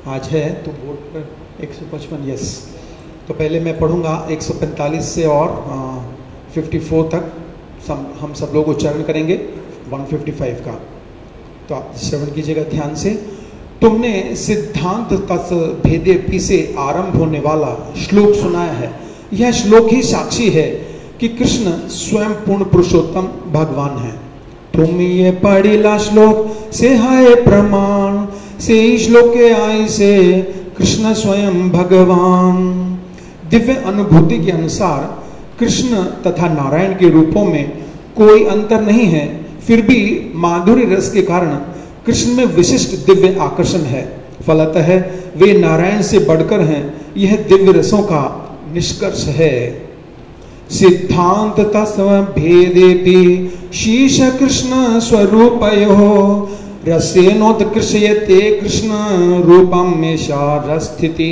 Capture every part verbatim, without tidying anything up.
आज है तो बोर्ड पर एक सौ पचपन, यस। तो पहले मैं पढ़ूंगा एक सौ पैंतालीस से और चौवन तक सम, हम सब लोग उच्चारण करेंगे एक सौ पचपन का। तो आप श्रवण कीजिएगा ध्यान से। तुमने सिद्धांत तत् भेदेपि से आरंभ होने वाला श्लोक सुनाया है। यह श्लोक ही साक्षी है कि कृष्ण स्वयं पूर्ण पुरुषोत्तम भगवान है। तुम ये पढ़िला श्लोक से है प्रमाण, से श्लोक के आई से कृष्ण स्वयं भगवान। दिव्य अनुभूति के अनुसार कृष्ण तथा नारायण के रूपों में कोई अंतर नहीं है, फिर भी माधुर्य रस के कारण कृष्ण में विशिष्ट दिव्य आकर्षण है। फलतः वे नारायण से बढ़कर हैं, यह दिव्य रसों का निष्कर्ष है। सिद्धांत तस्व भेदेपि शीश कृष्ण स्वरूपयो रसेनोत्कृष्यते कृष्ण रूपम में स्थिति।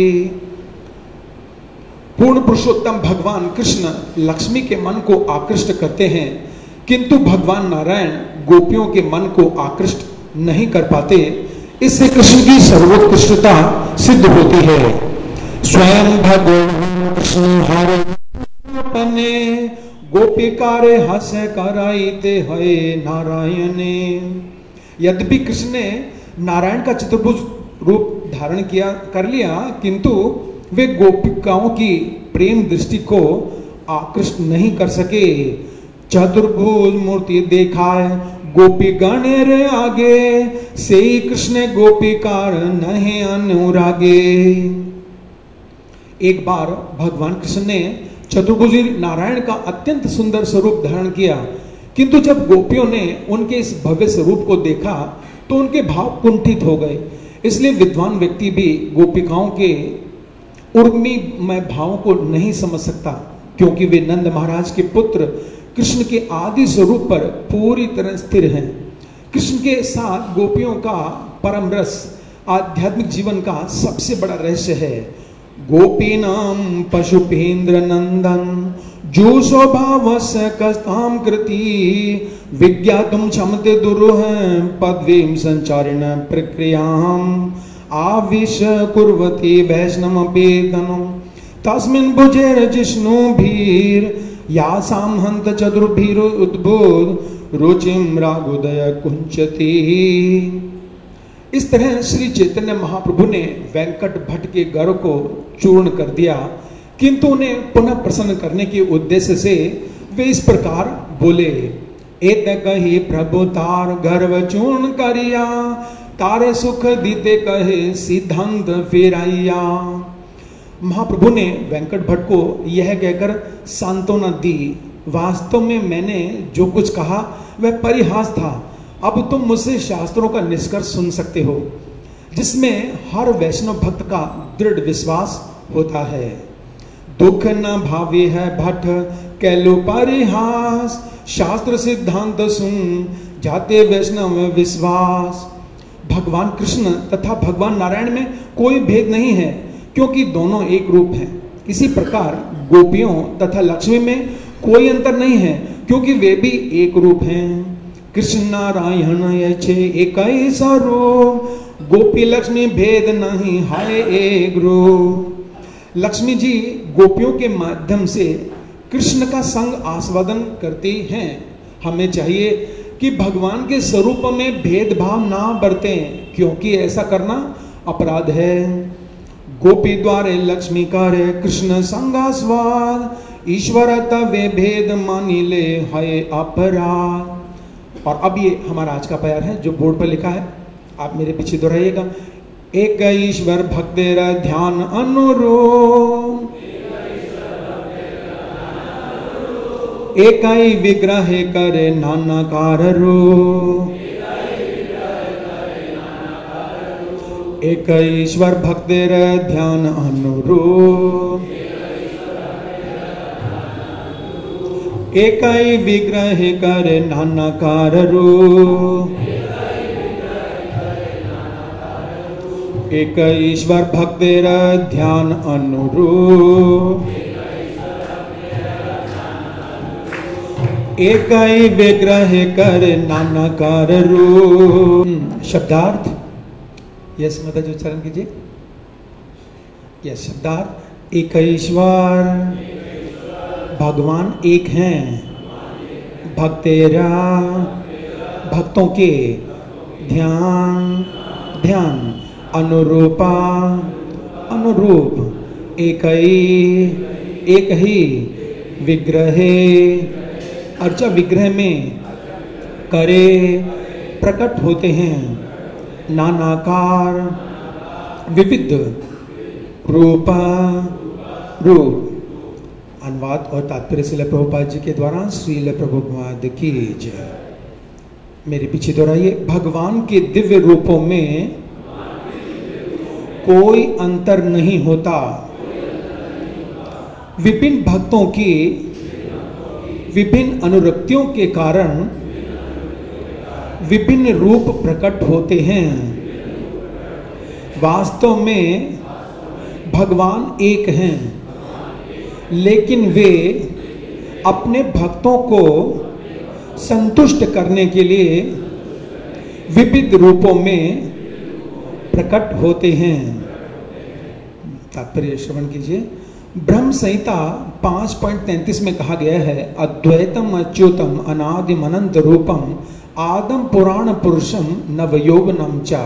पूर्ण पुरुषोत्तम भगवान कृष्ण लक्ष्मी के मन को आकृष्ट करते हैं, किंतु भगवान नारायण गोपियों के मन को आकृष्ट नहीं कर पाते। इससे कृष्ण की सर्वोत्कृष्टता सिद्ध होती है। स्वयं भगवान कृष्ण हरे अपने गोपिकारे हस कराइते है नारायणे। यद्यपि कृष्ण ने नारायण का चतुर्भुज रूप धारण किया कर लिया, किंतु वे गोपिकाओं की प्रेम दृष्टि को आकृष्ट नहीं कर सके। चतुर्भुज मूर्ति देखाए गोपी गणेर आगे, से कृष्ण गोपिकार नहीं अनुरागे। एक बार भगवान कृष्ण ने चतुर्भुजी नारायण का अत्यंत सुंदर स्वरूप धारण किया, किंतु जब गोपियों ने उनके इस भव्य स्वरूप को देखा तो उनके भाव कुंठित हो गए। इसलिए विद्वान व्यक्ति भी गोपिकाओं के उर्मिमय भावों को नहीं समझ सकता, क्योंकि वे नंद महाराज के पुत्र कृष्ण के आदि स्वरूप पर पूरी तरह स्थिर हैं। कृष्ण के साथ गोपियों का परम रस आध्यात्मिक जीवन का सबसे बड़ा रहस्य है। गोपीनाम पशुपेन्द्र नंदन जो स्वभावस्य कस्ताम कृति विज्ञातुम क्षमते दुरूह पदवीं संचारिण प्रक्रियाम आविश कुर्वती वैष्णवपेतनं तस्मिन् भुजे जिष्णु भीर या सामहंत चतुर्भीर उद्बोध रुचिम रागोदय कुंचती। इस तरह श्री चैतन्य महाप्रभु ने वेंकट भट्ट के गर्व को चूर्ण कर दिया, किंतु उन्हें पुनः प्रसन्न करने के उद्देश्य से वे इस प्रकार बोले। एत कही प्रभु तार गर्व चूर्ण करिया, तारे सुख दीते कहे सिद्धांत फेराइया। महाप्रभु ने वेंकट भट्ट को यह कहकर सांत्वना दी, वास्तव में मैंने जो कुछ कहा वह परिहास था। अब तुम मुझसे शास्त्रों का निष्कर्ष सुन सकते हो, जिसमें हर वैष्णव भक्त का दृढ़ विश्वास होता है। दुख न भावी है भट्ट कैलो परिहास, शास्त्र सिद्धांत सुन जाते वैष्णव विश्वास। भगवान कृष्ण तथा भगवान नारायण में कोई भेद नहीं है, क्योंकि दोनों एक रूप हैं। इसी प्रकार गोपियों तथा लक्ष्मी में कोई अंतर नहीं है, क्योंकि वे भी एक रूप हैं। कृष्ण नारायण यछे एक स्वरूप, गोपी लक्ष्मी भेद नहीं हाय एक रूप। लक्ष्मी जी गोपियों के माध्यम से कृष्ण का संग आस्वादन करती हैं। हमें चाहिए कि भगवान के स्वरूप में भेदभाव ना बरतें, क्योंकि ऐसा करना अपराध है। गोपी द्वारे लक्ष्मी करे कृष्ण संगास्वाद, ईश्वर तवे भेद मानी ले है अपराध। और अब ये हमारा आज का प्यार है जो बोर्ड पर लिखा है, आप मेरे पीछे दोहराइएगा। एक ईश्वर भक्तेर ध्यान अनुरूप, एक विग्रह करे नानाकार रूप। एक ईश्वर भक्तेर ध्यान अनुरूप, एक विग्रह करे नानाकार रूप। एक ईश्वर भक्तेर ध्यान अनुरूप, एक विग्रह कर नानाकार रूप। शब्दार्थ, यस माता जी उच्चारण कीजिए। यस शब्दार्थ एक ईश्वर, भगवान एक हैं, भक्तेरा भक्तों के ध्यान ध्यान अनुरूपा अनुरूप एक ही एक ही विग्रहे अर्चा विग्रह में करे प्रकट होते हैं नानाकार विविध रूप रूप। अनुवाद और तात्पर्य श्रील प्रभुपाद जी के द्वारा श्रील प्रभुपाद की जय। मेरे पीछे दोहराइए। भगवान के दिव्य रूपों में कोई अंतर नहीं होता। विभिन्न भक्तों की विभिन्न अनुरक्तियों के कारण विभिन्न रूप प्रकट होते हैं। वास्तव में भगवान एक हैं, लेकिन वे अपने भक्तों को संतुष्ट करने के लिए विविध रूपों में प्रकट होते हैं। तात्पर्य श्रवण कीजिए। ब्रह्म संहिता पांच पॉइंट तैंतीस में कहा गया है अद्वैतम अच्युतम अनादिम अनंत रूपम आदम पुराण पुरुषम नवयौवनम च।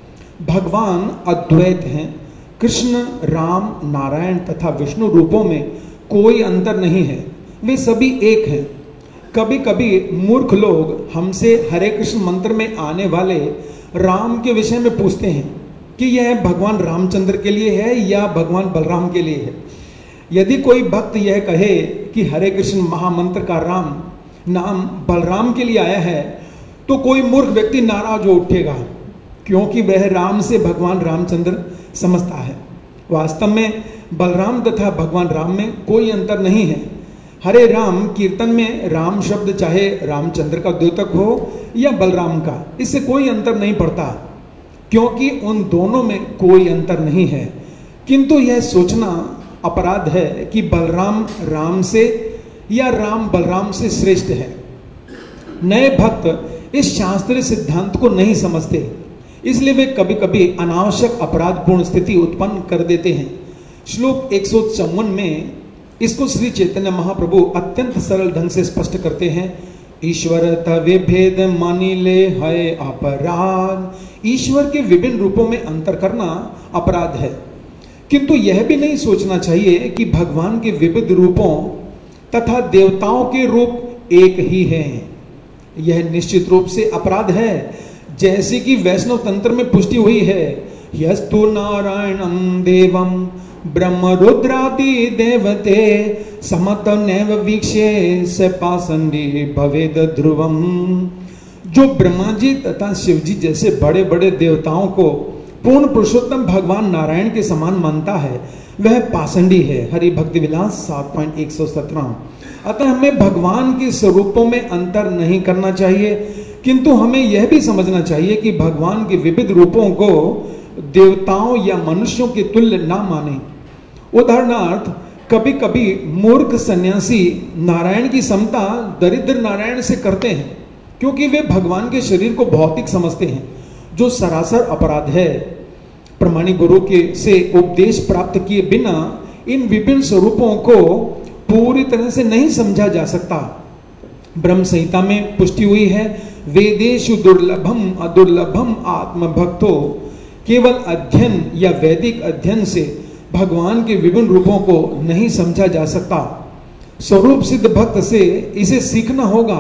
भगवान अद्वैत हैं। कृष्ण, राम, नारायण तथा विष्णु रूपों में कोई अंतर नहीं है, वे सभी एक हैं। कभी कभी मूर्ख लोग हमसे हरे कृष्ण मंत्र में आने वाले राम के विषय में पूछते हैं कि यह भगवान रामचंद्र के लिए है या भगवान बलराम के लिए है। यदि कोई भक्त यह कहे कि हरे कृष्ण महामंत्र का राम नाम बलराम के लिए आया है, तो कोई मूर्ख व्यक्ति नाराज हो उठेगा, क्योंकि वह राम से भगवान रामचंद्र समझता है। वास्तव में बलराम तथा भगवान राम में कोई अंतर नहीं है। हरे राम कीर्तन में राम शब्द चाहे रामचंद्र का द्योतक हो या बलराम का, इससे कोई अंतर नहीं पड़ता, क्योंकि उन दोनों में कोई अंतर नहीं है। किंतु यह सोचना अपराध है कि बलराम राम से या राम बलराम से श्रेष्ठ है। नए भक्त इस शास्त्रीय सिद्धांत को नहीं समझते, इसलिए वे कभी कभी अनावश्यक अपराधपूर्ण स्थिति उत्पन्न कर देते हैं। श्लोक एक सौ चौवन में इसको श्री चैतन्य महाप्रभु अत्यंत सरल ढंग से स्पष्ट करते हैं। ईश्वर तवे भेद मानी ले है अपराध। ईश्वर के विभिन्न रूपों में अंतर करना अपराध है, किंतु यह भी नहीं सोचना चाहिए कि भगवान के विविध रूपों तथा देवताओं के रूप एक ही हैं। यह निश्चित रूप से अपराध है, जैसे कि वैष्णव तंत्र में पुष्टि हुई है यस्तु नारायणं देवम ब्रह्म रुद्रादि देवते समत नैव वीक्षे स पाषंडी भवेद ध्रुवम। जो ब्रह्मा जी तथा शिव जी जैसे बड़े बड़े देवताओं को पूर्ण पुरुषोत्तम भगवान नारायण के समान मानता है, वह पाषंडी है। हरि भक्ति विलास सात पॉइंट एक सौ सत्रह। अतः हमें भगवान के स्वरूपों में अंतर नहीं करना चाहिए, किंतु हमें यह भी समझना चाहिए कि भगवान के विविध रूपों को देवताओं या मनुष्यों के तुल्य ना माने। उदाहरणार्थ, कभी कभी मूर्ख सन्यासी नारायण की समता दरिद्र नारायण से करते हैं, क्योंकि वे भगवान के शरीर को भौतिक समझते हैं, जो सरासर अपराध है। प्रमाणिक गुरु के से उपदेश प्राप्त किए बिना इन विभिन्न स्वरूपों को पूरी तरह से नहीं समझा जा सकता। ब्रह्म संहिता में पुष्टि हुई है वेदेषु दुर्लभम अदुर्लभम आत्मभक्तो। केवल अध्ययन या वैदिक अध्ययन से भगवान के विभिन्न रूपों को नहीं समझा जा सकता। स्वरूप सिद्ध भक्त से इसे सीखना होगा,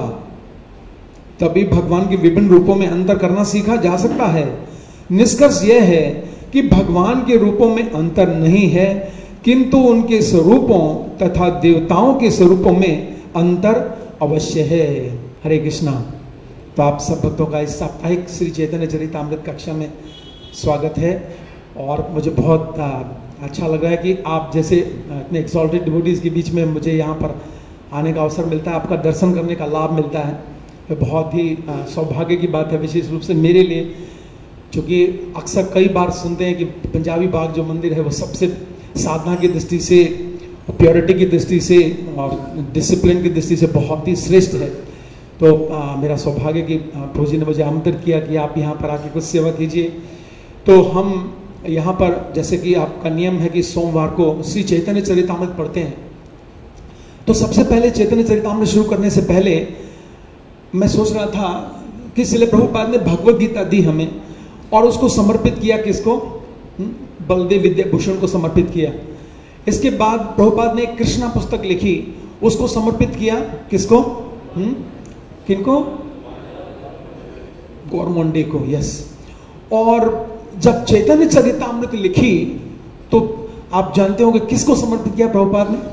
तभी भगवान के विभिन्न रूपों में अंतर करना सीखा जा सकता है। निष्कर्ष यह है कि भगवान के रूपों में अंतर नहीं है, किंतु उनके स्वरूपों तथा देवताओं के स्वरूपों में अंतर अवश्य है। हरे कृष्णा। तो आप सब भक्तों का इस साप्ताहिक श्री चैतन्य चरितामृत कक्षा में स्वागत है, और मुझे बहुत अच्छा लग रहा है कि आप जैसे इतने एक्सॉल्टेड डिवोटीज के बीच में मुझे यहाँ पर आने का अवसर मिलता है, आपका दर्शन करने का लाभ मिलता है। तो बहुत ही सौभाग्य की बात है, विशेष रूप से मेरे लिए, क्योंकि अक्सर कई बार सुनते हैं कि पंजाबी बाग जो मंदिर है वो सबसे साधना की दृष्टि से, प्योरिटी की दृष्टि से और डिसिप्लिन की दृष्टि से बहुत ही श्रेष्ठ है। तो आ, मेरा सौभाग्य कि प्रभु जी ने मुझे आमंत्रित किया कि आप यहाँ पर आके कुछ सेवा कीजिए। तो हम यहाँ पर जैसे कि आपका नियम है कि सोमवार को श्री चैतन्य चरितामृत पढ़ते हैं, तो सबसे पहले चैतन्य चरितामृत शुरू करने से पहले मैं सोच रहा था कि श्रील प्रभुपाद ने भगवत गीता दी हमें और उसको समर्पित किया किसको? बलदेव विद्याभूषण को समर्पित किया। इसके बाद प्रभुपाद ने एक कृष्णा पुस्तक लिखी, उसको समर्पित किया किसको? हुँ? किनको? गौरमोंडे को। यस। और जब चैतन्य चरितामृत लिखी तो आप जानते होंगे किसको समर्पित किया प्रभुपाद ने?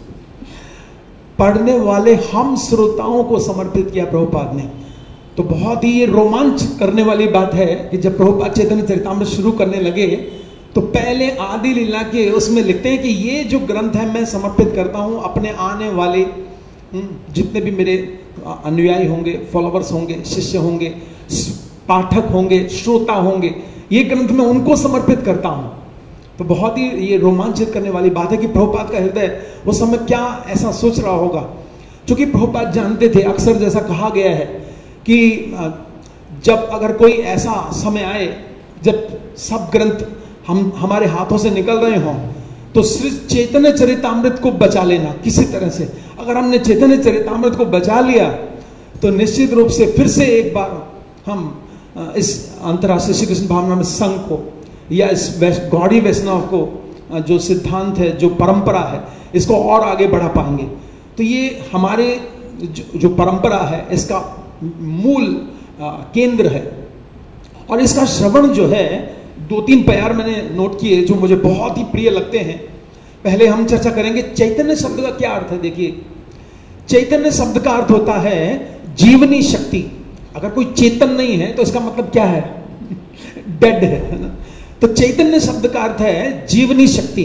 पढ़ने वाले हम श्रोताओं को समर्पित किया प्रभुपाद ने। तो बहुत ही रोमांच करने वाली बात है कि जब प्रभुपाद चैतन्य चरितामृत शुरू करने लगे तो पहले आदि लीला के उसमें लिखते हैं कि ये जो ग्रंथ है मैं समर्पित करता हूं अपने आने वाले जितने भी मेरे अनुयायी होंगे, फॉलोवर्स होंगे, शिष्य होंगे, पाठक होंगे, श्रोता होंगे, ये ग्रंथ मैं उनको समर्पित करता हूं। तो बहुत ही ये रोमांचित करने वाली बात है कि प्रभुपाद का हृदय उस समय क्या ऐसा सोच रहा होगा, क्योंकि प्रभुपाद जानते थे, अक्सर जैसा कहा गया है कि जब अगर कोई ऐसा समय आए जब सब ग्रंथ हम हमारे हाथों से निकल रहे हों तो श्री चैतन्य चरितामृत को बचा लेना किसी तरह से। अगर हमने चैतन्य चरितामृत को बचा लिया तो निश्चित रूप से फिर से एक बार हम इस अंतर्राष्ट्रीय श्री कृष्ण भावनामृत संघ को या इस गौड़ी वैष्णव को जो सिद्धांत है, जो परंपरा है, इसको और आगे बढ़ा पाएंगे। तो ये हमारे जो, जो परंपरा है इसका मूल केंद्र है। और इसका श्रवण जो है, दो तीन प्यार मैंने नोट किए जो मुझे बहुत ही प्रिय लगते हैं। पहले हम चर्चा करेंगे चैतन्य शब्द का क्या अर्थ है। देखिए, चैतन्य शब्द का अर्थ होता है जीवनी शक्ति। अगर कोई चेतन नहीं है तो इसका मतलब क्या है? डेड है ना। तो चैतन्य शब्द का अर्थ है जीवनी शक्ति।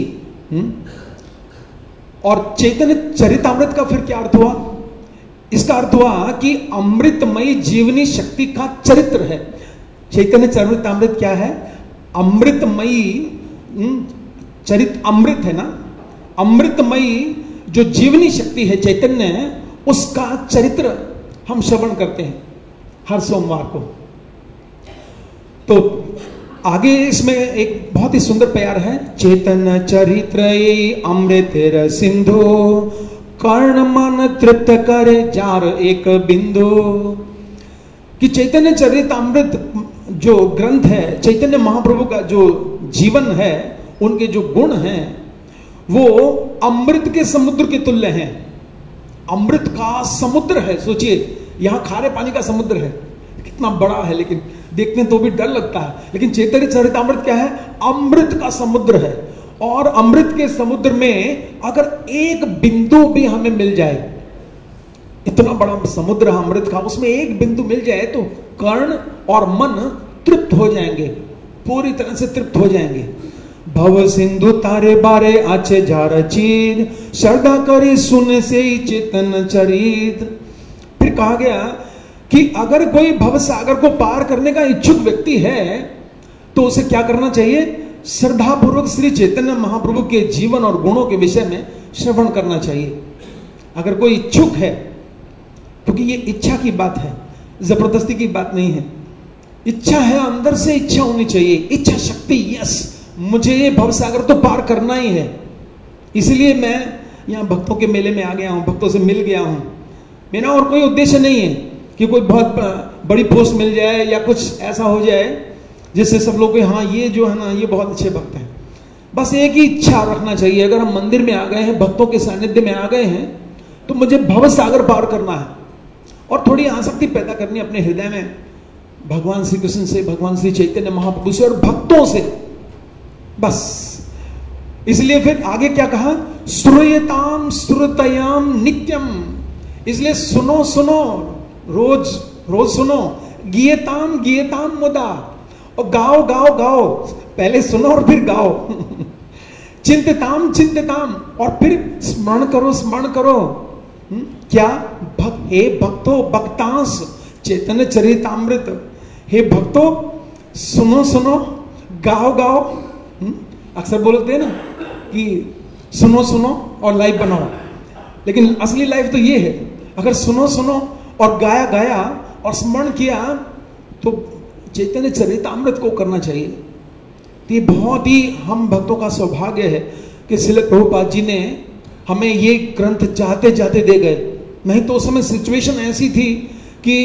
और चैतन्य चरितामृत का फिर क्या अर्थ हुआ? इसका अर्थ हुआ कि अमृतमयी जीवनी शक्ति का चरित्र है। चैतन्य चरितामृत क्या है? अमृतमयी चरित, अमृत है ना, अमृतमयी जो जीवनी शक्ति है चैतन्य, उसका चरित्र हम श्रवण करते हैं हर सोमवार को। तो आगे इसमें एक बहुत ही सुंदर प्यार है, चैतन्य चरित्र अमृत सिंधु कर्ण मन तृप्त करे जार एक बिंदु। कि चैतन्य चरितामृत जो ग्रंथ है, चैतन्य महाप्रभु का जो जीवन है, उनके जो गुण हैं वो अमृत के समुद्र के तुल्य हैं। अमृत का समुद्र है। सोचिए, यहां खारे पानी का समुद्र है, कितना बड़ा है, लेकिन देखने तो भी डर लगता है। लेकिन चैतन्य चरितामृत क्या है? अमृत का समुद्र है। और अमृत के समुद्र में अगर एक बिंदु भी हमें मिल जाए, इतना बड़ा समुद्र है अमृत का, उसमें एक बिंदु मिल जाए तो कर्ण और मन तृप्त हो जाएंगे, पूरी तरह से तृप्त हो जाएंगे। भव सिंधु तारे बारे आचे जार चीर श्रद्धा करे सुन से ही चेतन चरित। फिर कहा गया कि अगर कोई भव सागर को पार करने का इच्छुक व्यक्ति है तो उसे क्या करना चाहिए? श्रद्धा पूर्वक श्री चैतन्य महाप्रभु के जीवन और गुणों के विषय में श्रवण करना चाहिए। अगर कोई इच्छुक है, क्योंकि ये इच्छा की बात है, जबरदस्ती की बात नहीं है। इच्छा है, अंदर से इच्छा होनी चाहिए, इच्छा शक्ति। यस, मुझे ये भवसागर तो पार करना ही है, इसलिए मैं यहाँ भक्तों के मेले में आ गया हूँ, भक्तों से मिल गया हूँ। मेरा और कोई उद्देश्य नहीं है कि कोई बहुत बड़ी पोस्ट मिल जाए या कुछ ऐसा हो जाए जिससे सब लोग, हाँ ये जो है ना ये बहुत अच्छे भक्त हैं। बस एक ही इच्छा रखना चाहिए, अगर हम मंदिर में आ गए हैं, भक्तों के सानिध्य में आ गए हैं, तो मुझे भवसागर पार करना है और थोड़ी आसक्ति पैदा करनी अपने हृदय में भगवान श्री कृष्ण से, भगवान श्री चैतन्य महाप्रभु से और भक्तों से, बस। इसलिए फिर आगे क्या कहा? श्रूयताम श्रुतयाम नित्यम। इसलिए सुनो सुनो, रोज रोज सुनो। गीयताम गीयताम मुदा, और गाओ गाओ गाओ, पहले सुनो और फिर गाओ। चिंतताम चिंतताम, और फिर स्मरण करो स्मरण करो। हुँ? क्या? भक्त, हे भक्तो भक्तांश चैतन्य चरितामृत, हे भक्तो सुनो सुनो, गाओ गाओ। हुँ? अक्सर बोलते हैं ना कि सुनो सुनो और लाइफ बनाओ, लेकिन असली लाइफ तो ये है, अगर सुनो सुनो और गाया गाया और स्मरण किया तो चैतन्य चरितामृत को करना चाहिए। तो ये बहुत ही हम भक्तों का सौभाग्य है कि श्रील प्रभुपाद जी ने हमें ये ग्रंथ चाहते चाहते दे गए। नहीं तो उस समय सिचुएशन ऐसी थी कि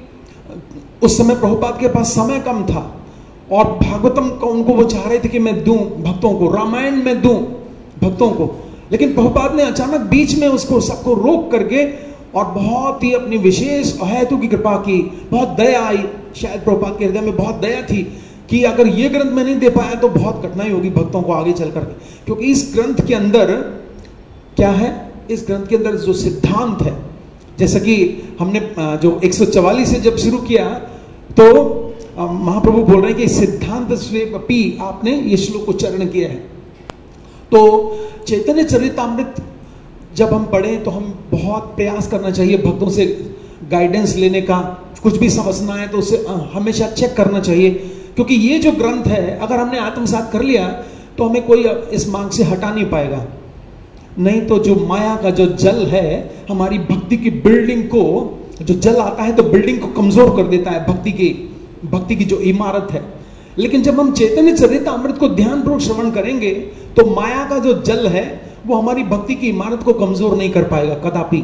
उस समय प्रभुपाद के पास समय कम था और भागवतम को उनको वो चाह रहे थे कि मैं दूं भक्तों को, रामायण में दूं भक्तों को, लेकिन प्रभुपाद ने अचानक बीच में उसको सबको रोक करके और बहुत ही अपनी विशेष अहेतु की कृपा की, बहुत दया आई। शायद प्रभुपाद के हृदय में बहुत दया थी कि अगर ये ग्रंथ मैं नहीं दे पाया तो बहुत कठिनाई होगी भक्तों को आगे चल करके, क्योंकि इस ग्रंथ के अंदर क्या है, इस ग्रंथ के अंदर जो सिद्धांत है, जैसा कि हमने जो एक सौ चवालीस से जब शुरू किया तो महाप्रभु बोल रहे हैं कि सिद्धांत स्वेपी आपने ये श्लोक उच्चारण किया है। तो चैतन्य चरितामृत जब हम पढ़ें तो हम बहुत प्रयास करना चाहिए भक्तों से गाइडेंस लेने का, कुछ भी समझना है तो उसे हमेशा चेक करना चाहिए, क्योंकि ये जो ग्रंथ है अगर हमने आत्मसात कर लिया तो हमें कोई इस मार्ग से हटा नहीं पाएगा। नहीं तो जो माया का जो जल है हमारी भक्ति की बिल्डिंग को, जो जल आता है तो बिल्डिंग को कमजोर कर देता है, भक्ति की भक्ति की जो इमारत है। लेकिन जब हम चैतन्य चरितामृत को ध्यानपूर्वक श्रवण करेंगे तो माया का जो जल है वो हमारी भक्ति की इमारत को कमजोर नहीं कर पाएगा कदापि।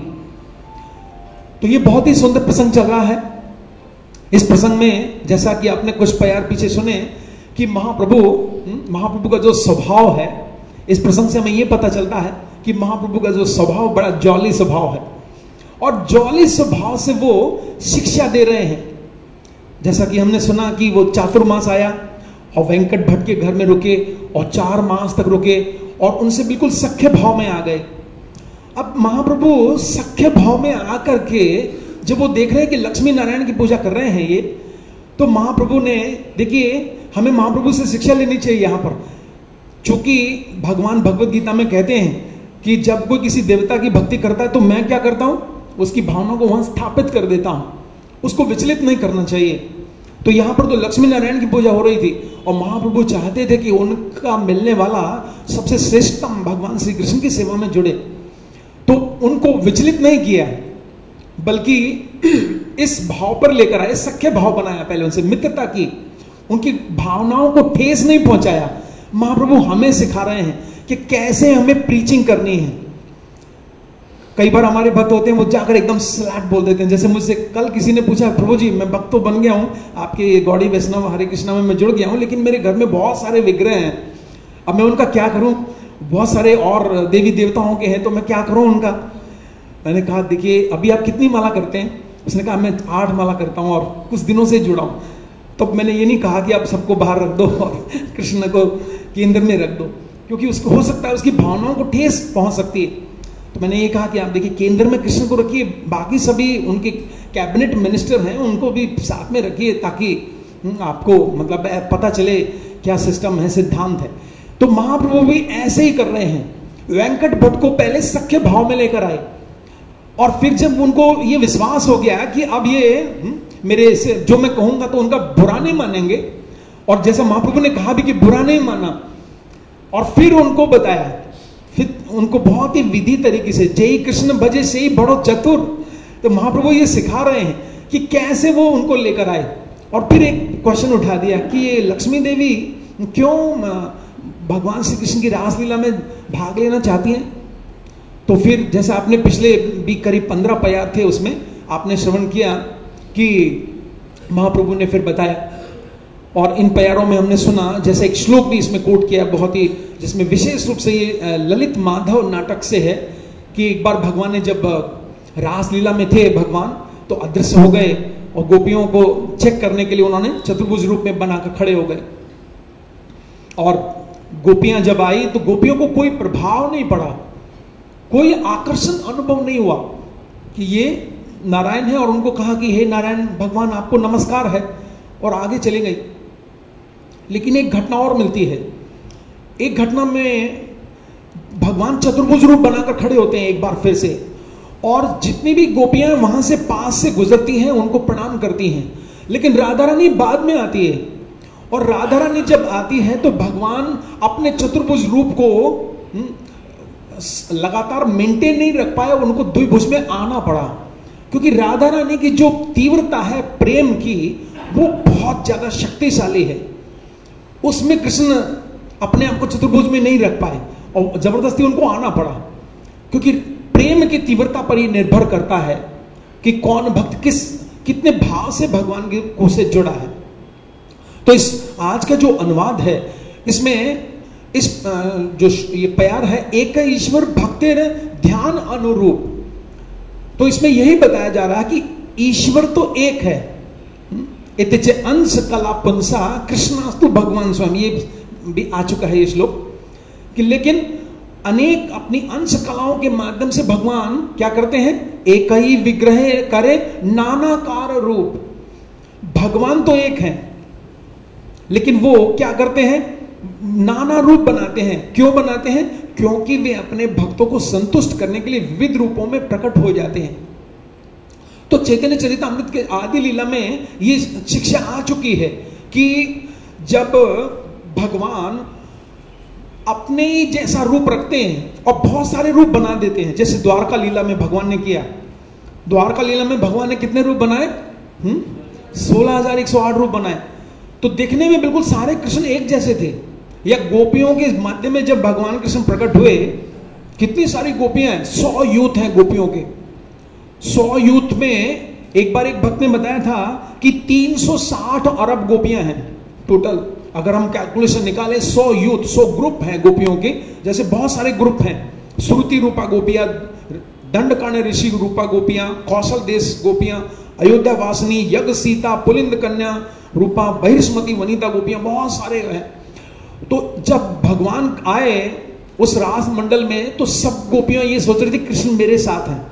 तो ये बहुत ही सुंदर प्रसंग चल रहा है। इस प्रसंग में जैसा कि आपने कुछ प्यार पीछे सुने कि महाप्रभु महाप्रभु का जो स्वभाव है, इस प्रसंग से हमें यह पता चलता है कि महाप्रभु का जो स्वभाव बड़ा जॉली स्वभाव है और जॉली स्वभाव से वो शिक्षा दे रहे हैं। जैसा कि हमने सुना कि वो चातुर्मास आया और वेंकट भट्ट के घर में रुके और चार मास तक रुके और उनसे बिल्कुल सख्य भाव में आ गए। अब महाप्रभु सख्य भाव में आकर के जब वो देख रहे हैं कि लक्ष्मी नारायण की पूजा कर रहे हैं ये, तो महाप्रभु ने, देखिए हमें महाप्रभु से शिक्षा लेनी चाहिए यहाँ पर, चूंकि भगवान भगवत गीता में कहते हैं कि जब कोई किसी देवता की भक्ति करता है तो मैं क्या करता हूं, उसकी भावना को वहां स्थापित कर देता हूं, उसको विचलित नहीं करना चाहिए। तो यहां पर तो लक्ष्मी नारायण की पूजा हो रही थी और महाप्रभु चाहते थे कि उनका मिलने वाला सबसे श्रेष्ठतम भगवान श्री कृष्ण की सेवा में जुड़े, तो उनको विचलित नहीं किया बल्कि इस भाव पर लेकर आए, सख्य भाव बनाया, पहले उनसे मित्रता की, उनकी भावनाओं को ठेस नहीं पहुंचाया। महाप्रभु हमें सिखा रहे हैं कि कैसे हमें प्रीचिंग करनी है। कई बार हमारे भक्त होते हैं वो जाकर एकदम स्लैट बोल देते हैं। जैसे मुझसे कल किसी ने पूछा, प्रभु जी मैं भक्त तो बन गया हूं आपके गौड़ी वैष्णव हरे कृष्णा में मैं जुड़ गया हूं, लेकिन मेरे घर में बहुत सारे विग्रह हैं, अब मैं उनका क्या करूं, बहुत सारे और देवी देवताओं के हैं तो मैं क्या करूं उनका। मैंने कहा देखिए अभी आप कितनी माला करते हैं? उसने कहा मैं आठ माला करता हूं और कुछ दिनों से जुड़ा हूं। तब तो मैंने ये नहीं कहा कि आप सबको बाहर रख दो और कृष्ण को केंद्र में रख दो, क्योंकि उसको हो सकता है उसकी भावनाओं को ठेस पहुंच सकती है। तो मैंने ये कहा कि आप देखिए केंद्र में कृष्ण को रखिए, बाकी सभी उनके कैबिनेट मिनिस्टर हैं उनको भी साथ में रखिए ताकि आपको मतलब पता चले क्या सिस्टम है, सिद्धांत है। तो महाप्रभु भी ऐसे ही कर रहे हैं। वेंकट भट्ट को पहले सख्य भाव में लेकर आए और फिर जब उनको ये विश्वास हो गया कि अब ये मेरे से जो मैं कहूंगा तो उनका बुरा नहीं मानेंगे, और जैसा महाप्रभु ने कहा भी कि बुरा नहीं माना, और फिर उनको बताया, फिर उनको बहुत ही विधि तरीके से जय कृष्ण भजे से ही बड़ो चतुर। तो महाप्रभु ये सिखा रहे हैं कि कैसे वो उनको लेकर आए। और फिर एक क्वेश्चन उठा दिया कि ये लक्ष्मी देवी क्यों भगवान श्री कृष्ण की रासलीला में भाग लेना चाहती हैं। तो फिर जैसा आपने पिछले भी करीब पंद्रह प्यार थे उसमें आपने श्रवण किया कि महाप्रभु ने फिर बताया, और इन प्यारों में हमने सुना जैसे एक श्लोक भी इसमें कोट किया बहुत ही, जिसमें विशेष रूप से ये ललित माधव नाटक से है कि एक बार भगवान ने जब रासलीला में थे भगवान तो अदृश्य हो गए और गोपियों को चेक करने के लिए उन्होंने चतुर्भुज रूप में बनाकर खड़े हो गए, और गोपियां जब आई तो गोपियों को कोई प्रभाव नहीं पड़ा, कोई आकर्षण अनुभव नहीं हुआ कि ये नारायण है, और उनको कहा कि हे नारायण भगवान आपको नमस्कार है, और आगे चली गई। लेकिन एक घटना और मिलती है। एक घटना में भगवान चतुर्भुज रूप बनाकर खड़े होते हैं एक बार फिर से, और जितनी भी गोपियां वहां से पास से गुजरती हैं उनको प्रणाम करती हैं, लेकिन राधा रानी बाद में आती है, और राधा रानी जब आती है तो भगवान अपने चतुर्भुज रूप को लगातार मेंटेन नहीं रख पाए, उनको द्विभुज में आना पड़ा, क्योंकि राधा रानी की जो तीव्रता है प्रेम की वो बहुत ज्यादा शक्तिशाली है। उसमें कृष्ण अपने आप को चतुर्भुज में नहीं रख पाए और जबरदस्ती उनको आना पड़ा, क्योंकि प्रेम की तीव्रता पर ही निर्भर करता है कि कौन भक्त किस कितने भाव से भगवान के को से जुड़ा है। तो इस आज का जो अनुवाद है इसमें इस जो ये प्यार है एक ईश्वर भक्तिर ध्यान अनुरूप, तो इसमें यही बताया जा रहा है कि ईश्वर तो एक है, इतचे अंश कला पुंसा कृष्णास्तु भगवान स्वयं, ये भी आ चुका है ये श्लोक कि लेकिन अनेक अपनी अंश कलाओं के माध्यम से भगवान क्या करते हैं, एक ही विग्रह करे नानाकार रूप। भगवान तो एक है लेकिन वो क्या करते हैं, नाना रूप बनाते हैं। क्यों बनाते हैं, क्योंकि वे अपने भक्तों को संतुष्ट करने के लिए विविध रूपों में प्रकट हो जाते हैं। तो चैतन्य चरितामृत के आदि लीला में ये शिक्षा आ चुकी है कि जब भगवान अपने ही जैसा रूप रखते हैं और बहुत सारे रूप बना देते हैं, जैसे द्वारका लीला में भगवान ने किया। द्वारका लीला में भगवान ने कितने रूप बनाए, हम्म सोलह हजार एक सौ आठ रूप बनाए। तो देखने में बिल्कुल सारे कृष्ण एक जैसे थे। या गोपियों के माध्यम में जब भगवान कृष्ण प्रकट हुए, कितनी सारी गोपियां हैं, सौ यूथ हैं गोपियों के। सौ यूथ में एक बार एक भक्त ने बताया था कि तीन सौ साठ अरब गोपियां हैं टोटल। अगर हम कैलकुलेशन निकालें, सौ यूथ, सौ ग्रुप हैं गोपियों के, जैसे बहुत सारे ग्रुप हैं। श्रुति रूपा गोपियां, दंडकाण्य ऋषि रूपा गोपियां, कौशल देश गोपियां, अयोध्या वासिनी, यज्ञ सीता, पुलिंद कन्या रूपा, बहिर्ष्मती वनिता गोपियां, बहुत सारे हैं। तो जब भगवान आए उस रास मंडल में तो सब गोपियां ये सोच रही थी कृष्ण मेरे साथ हैं।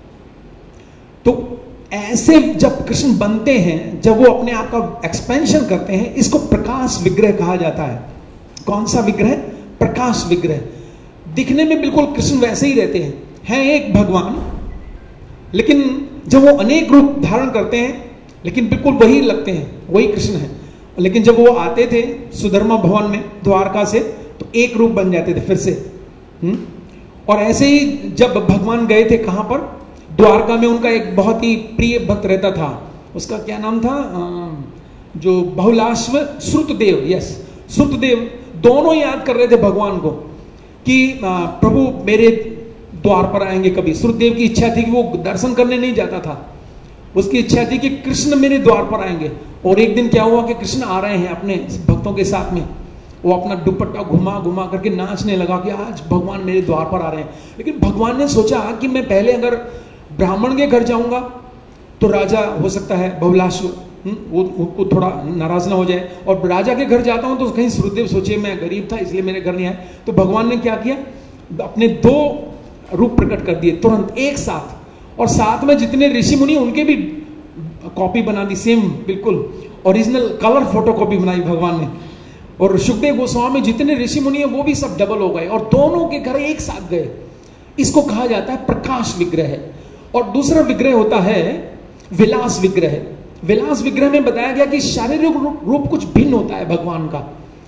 तो ऐसे जब कृष्ण बनते हैं, जब वो अपने आप का एक्सपेंशन करते हैं, इसको प्रकाश विग्रह कहा जाता है। कौन सा विग्रह, प्रकाश विग्रह। दिखने में बिल्कुल कृष्ण वैसे ही रहते हैं, हैं एक भगवान, लेकिन जब वो अनेक रूप धारण करते हैं लेकिन बिल्कुल वही लगते हैं, वही कृष्ण है। लेकिन जब वो आते थे सुधर्मा भवन में द्वारका से, तो एक रूप बन जाते थे फिर से। हुँ? और ऐसे ही जब भगवान गए थे कहां पर, द्वारका में, उनका एक बहुत ही प्रिय भक्त रहता था, उसका क्या नाम था, जो बहुलाश्व श्रुतदेव, यस श्रुतदेव, दोनों याद कर रहे थे भगवान को कि प्रभु मेरे द्वार पर आएंगे कभी। श्रुतदेव की इच्छा थी कि वो दर्शन करने नहीं जाता था, उसकी इच्छा थी कि कृष्ण मेरे द्वार पर आएंगे। और एक दिन क्या हुआ कि कृष्ण आ रहे हैं अपने भक्तों के साथ में, वो अपना दुपट्टा घुमा घुमा करके नाचने लगा कि आज भगवान मेरे द्वार पर आ रहे हैं। लेकिन भगवान ने सोचा कि मैं पहले अगर ब्राह्मण के घर जाऊंगा तो राजा हो सकता है बहुलाश्व, वो उनको थोड़ा नाराज ना हो जाए, और राजा के घर जाता हूं तो कहीं श्रुतदेव सोचे मैं गरीब था इसलिए मेरे घर नहीं आए। तो भगवान ने क्या किया, अपने दो रूप प्रकट कर दिए तुरंत एक साथ, और साथ में जितने ऋषि मुनि उनके भी कॉपी बना दी, सेम बिल्कुल ओरिजिनल कलर फोटो कॉपी बनाई भगवान ने। और सुखदेव गोस्वामी जितने ऋषि मुनि है वो भी सब डबल हो गए और दोनों के घर एक साथ गए। इसको कहा जाता है प्रकाश विग्रह। और दूसरा विग्रह होता है विलास विग्रह। विलास विग्रह में बताया गया कि शारीरिक रूप कुछ भिन्न होता है भगवान का,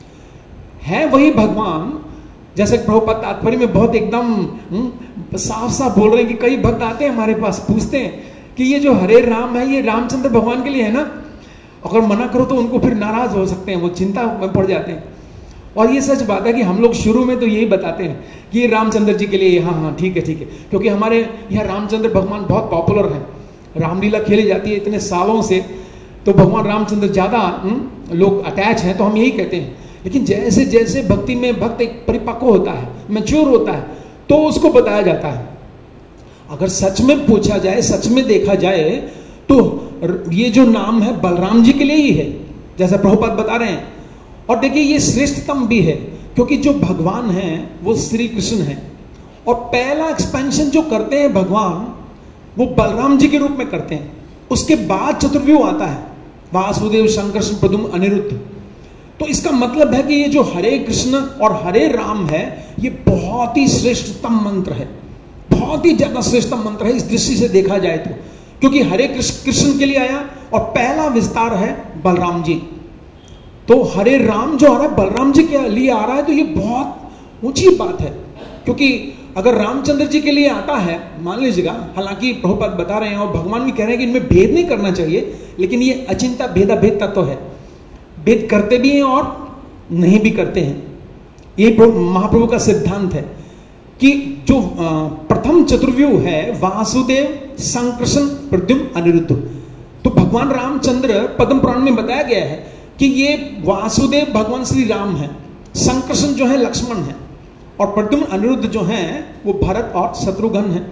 है वही भगवान, जैसे प्रभुपाद तात्पर्य में बहुत एकदम साफ साफ बोल रहे हैं कि कई भक्त आते हैं हमारे पास, पूछते हैं कि ये जो हरे राम है ये रामचंद्र भगवान के लिए है ना। अगर मना करो तो उनको फिर नाराज हो सकते हैं, वो चिंता में पड़ जाते हैं। और ये सच बात है कि हम लोग शुरू में तो यही बताते हैं कि ये रामचंद्र जी के लिए, हाँ हाँ ठीक है ठीक है, क्योंकि हमारे यहाँ रामचंद्र भगवान बहुत पॉपुलर है, रामलीला खेली जाती है इतने सालों से, तो भगवान रामचंद्र ज्यादा लोग अटैच हैं, तो हम यही कहते हैं। लेकिन जैसे जैसे भक्ति में भक्त एक परिपक्व होता है, मैच्योर होता है, तो उसको बताया जाता है। अगर सच में पूछा जाए, सच में देखा जाए, तो ये जो नाम है बलराम जी के लिए ही है, जैसा प्रभुपाद बता रहे हैं। और देखिए ये श्रेष्ठतम भी है, क्योंकि जो भगवान हैं वो श्री कृष्ण हैं, और पहला एक्सपेंशन जो करते हैं भगवान वो बलराम जी के रूप में करते हैं। उसके बाद चतुर्व्यूह आता है, वासुदेव शंकर प्रद्युम्न अनिरुद्ध। तो इसका मतलब है कि ये जो हरे कृष्ण और हरे राम है ये बहुत ही श्रेष्ठतम मंत्र है, बहुत ही ज्यादा श्रेष्ठतम मंत्र है इस दृष्टि से देखा जाए तो, क्योंकि हरे कृष्ण कृष्ण के लिए आया और पहला विस्तार है बलराम जी। तो हरे राम जो आ रहा है बलराम जी के लिए आ रहा है, तो ये बहुत ऊंची बात है। क्योंकि अगर रामचंद्र जी के लिए आता है, मान लीजिएगा, हालांकि प्रभुपाद बता रहे हैं और भगवान भी कह रहे हैं कि इनमें भेद नहीं करना चाहिए, लेकिन ये अचिंता भेदा भेद तत्व है, भेद करते भी हैं और नहीं भी करते हैं। ये महाप्रभु का सिद्धांत है कि जो प्रथम चतुर्व्यूह है वासुदेव, संकृष्ण, प्रद्युम्न, अनिरुद्ध। तो भगवान रामचंद्र पद्म पुराण में बताया गया है कि ये वासुदेव भगवान श्री राम है, संकृष्ण जो है लक्ष्मण है, और प्रद्युम्न अनिरुद्ध जो है वो भरत और शत्रुघ्न है।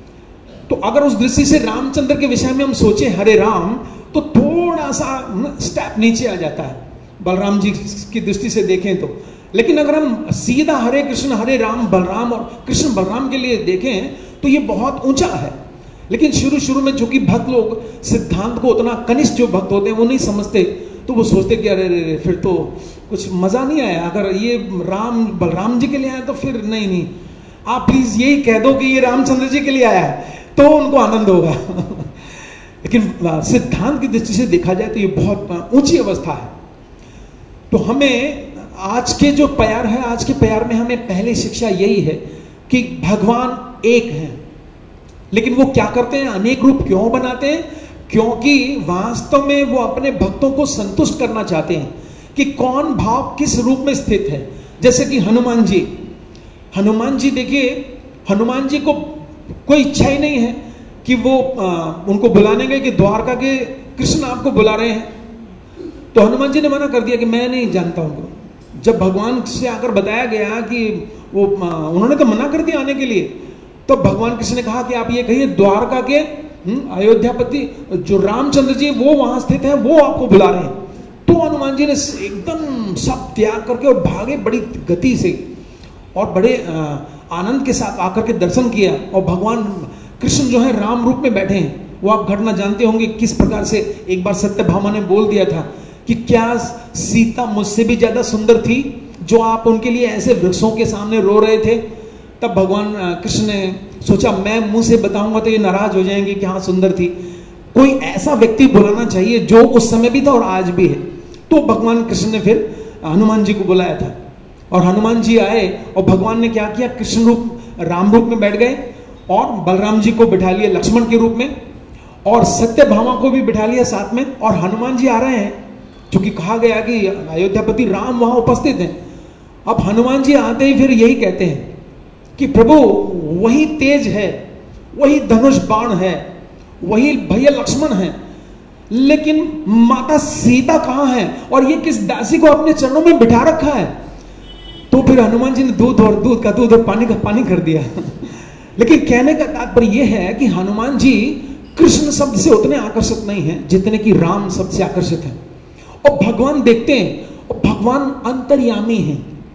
तो अगर उस दृष्टि से रामचंद्र के विषय में हम सोचे हरे राम, तो थोड़ा सा स्टेप नीचे आ जाता है बलराम जी की दृष्टि से देखें तो। लेकिन अगर हम सीधा हरे कृष्ण हरे राम बलराम और कृष्ण बलराम के लिए देखें तो ये बहुत ऊंचा है। लेकिन शुरू शुरू में जो कि भक्त लोग सिद्धांत को उतना कनिष्ठ जो भक्त होते हैं वो नहीं समझते, तो वो सोचते कि अरे अरे फिर तो कुछ मजा नहीं आया, अगर ये राम बलराम जी के लिए आया तो फिर नहीं नहीं आप प्लीज यही कह दो कि ये रामचंद्र जी के लिए आया है तो उनको आनंद होगा। लेकिन सिद्धांत की दृष्टि से देखा जाए तो ये बहुत ऊंची अवस्था है। तो हमें आज के जो प्यार है, आज के प्यार में हमें पहली शिक्षा यही है कि भगवान एक हैं, लेकिन वो क्या करते हैं, अनेक रूप क्यों बनाते हैं? क्योंकि वास्तव में वो अपने भक्तों को संतुष्ट करना चाहते हैं कि कौन भाव किस रूप में स्थित है। जैसे कि हनुमान जी, हनुमान जी देखिए, हनुमान जी को कोई इच्छा ही नहीं है कि वो आ, उनको बुलाने गए कि द्वारका के कृष्ण आपको बुला रहे हैं, तो हनुमान जी ने मना कर दिया कि मैं नहीं जानता उनको। जब भगवान से आकर बताया गया कि वो आ, उन्होंने तो मना कर दिया आने के लिए, तो भगवान कृष्ण ने कहा कि आप ये कहिए द्वारका के अयोध्यापति जो रामचंद्र जी वो वहां स्थित है, वो आपको बुला रहे हैं। तो हनुमान जी ने एकदम सब त्याग करके और भागे बड़ी गति से और बड़े आनंद के साथ आकर के दर्शन किया। और भगवान कृष्ण जो है राम रूप में बैठे हैं। वो आप घटना जानते होंगे किस प्रकार से एक बार सत्यभामा ने बोल दिया था कि क्या सीता मुझसे भी ज्यादा सुंदर थी जो आप उनके लिए ऐसे वृक्षों के सामने रो रहे थे। तब भगवान कृष्ण ने सोचा मैं मुंह से बताऊंगा तो ये नाराज हो जाएंगे कि हाँ सुंदर थी, कोई ऐसा व्यक्ति बुलाना चाहिए जो उस समय भी था और आज भी है। तो भगवान कृष्ण ने फिर हनुमान जी को बुलाया था और हनुमान जी आए और भगवान ने क्या किया, कृष्ण रूप राम रूप में बैठ गए और बलराम जी को बिठा लिया लक्ष्मण के रूप में और सत्यभामा को भी बिठा लिया साथ में। और हनुमान जी आ रहे हैं, क्योंकि कहा गया कि अयोध्यापति राम वहां उपस्थित हैं। अब हनुमान जी आते ही फिर यही कहते हैं कि प्रभु वही तेज है, वही धनुष बाण है, वही भैया लक्ष्मण है, लेकिन माता सीता कहां है और ये किस दासी को अपने चरणों में बिठा रखा है। तो फिर हनुमान जी ने दूध और दूध का दूध और पानी का पानी कर दिया। लेकिन कहने का तात्पर्य यह है कि हनुमान जी कृष्ण शब्द से उतने आकर्षित नहीं है जितने कि राम शब्द से आकर्षित है। और भगवान देखते हैं और भगवान अंतर्यामी है।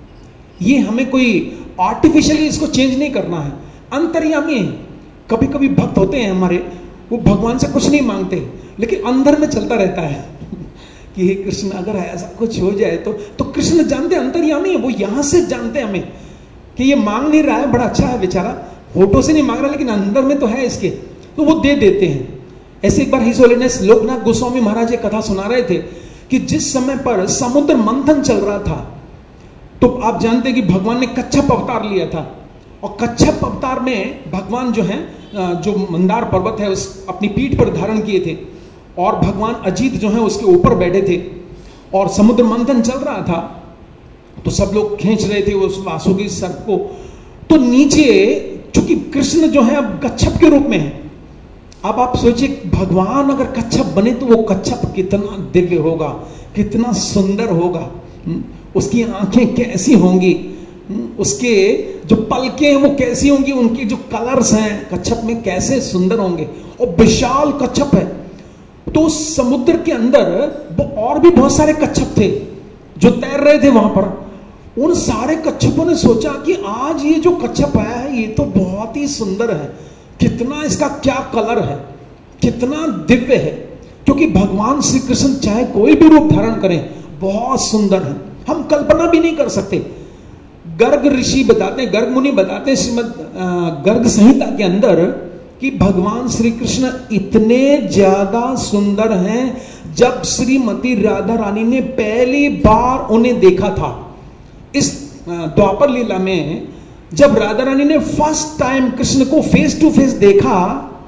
ये हमें कोई आर्टिफिशियली इसको चेंज नहीं करना है, अंतर्यामी है। कभी कभी भक्त होते हैं हमारे, वो भगवान से कुछ नहीं मांगते लेकिन अंदर में चलता रहता है कि हे कृष्ण अगर ऐसा कुछ हो जाए तो तो कृष्ण जानते अंतर्यामी है, वो यहां से जानते हमें कि ये मांग नहीं रहा है, बड़ा अच्छा है बेचारा, फोटो से नहीं मांग रहा लेकिन अंदर में तो है इसके, तो वो दे देते हैं। ऐसे एक बार हिज होलीनेस लोकनाथ गोस्वामी महाराज एक कथा सुना रहे थे कि जिस समय पर समुद्र मंथन चल रहा था तो आप जानते हैं कि भगवान ने कच्छप अवतार लिया था और कच्छप अवतार में भगवान जो है जो मंदार पर्वत है उस अपनी पीठ पर धारण किए थे और भगवान अजीत जो है उसके ऊपर बैठे थे और समुद्र मंथन चल रहा था तो सब लोग खींच रहे थे उस वासुकी सर्प को। तो नीचे चूंकि कृष्ण जो है अब कच्छप के रूप में है, अब आप सोचिए भगवान अगर कच्छप बने तो वो कच्छप कितना दिव्य होगा, कितना सुंदर होगा, उसकी आंखें कैसी होंगी, उसके जो पलकें हैं वो कैसी होंगी, उनकी जो कलर्स हैं कच्छप में कैसे सुंदर होंगे। और विशाल कच्छप है। तो समुद्र के अंदर और भी बहुत सारे कच्छप थे जो तैर रहे थे वहां पर। उन सारे कच्छपों ने सोचा कि आज ये जो कच्छप आया है ये तो बहुत ही सुंदर है, कितना इसका क्या कलर है, कितना दिव्य है। क्योंकि भगवान श्री कृष्ण चाहे कोई भी रूप धारण करें बहुत सुंदर है, हम कल्पना भी नहीं कर सकते। गर्ग ऋषि बताते हैं, गर्ग मुनि बताते हैं श्रीमद गर्ग संहिता के अंदर कि भगवान श्री कृष्ण इतने ज्यादा सुंदर हैं जब श्रीमती राधा रानी ने पहली बार उन्हें देखा था। इस द्वापर लीला में जब राधा रानी ने फर्स्ट टाइम कृष्ण को फेस टू फेस देखा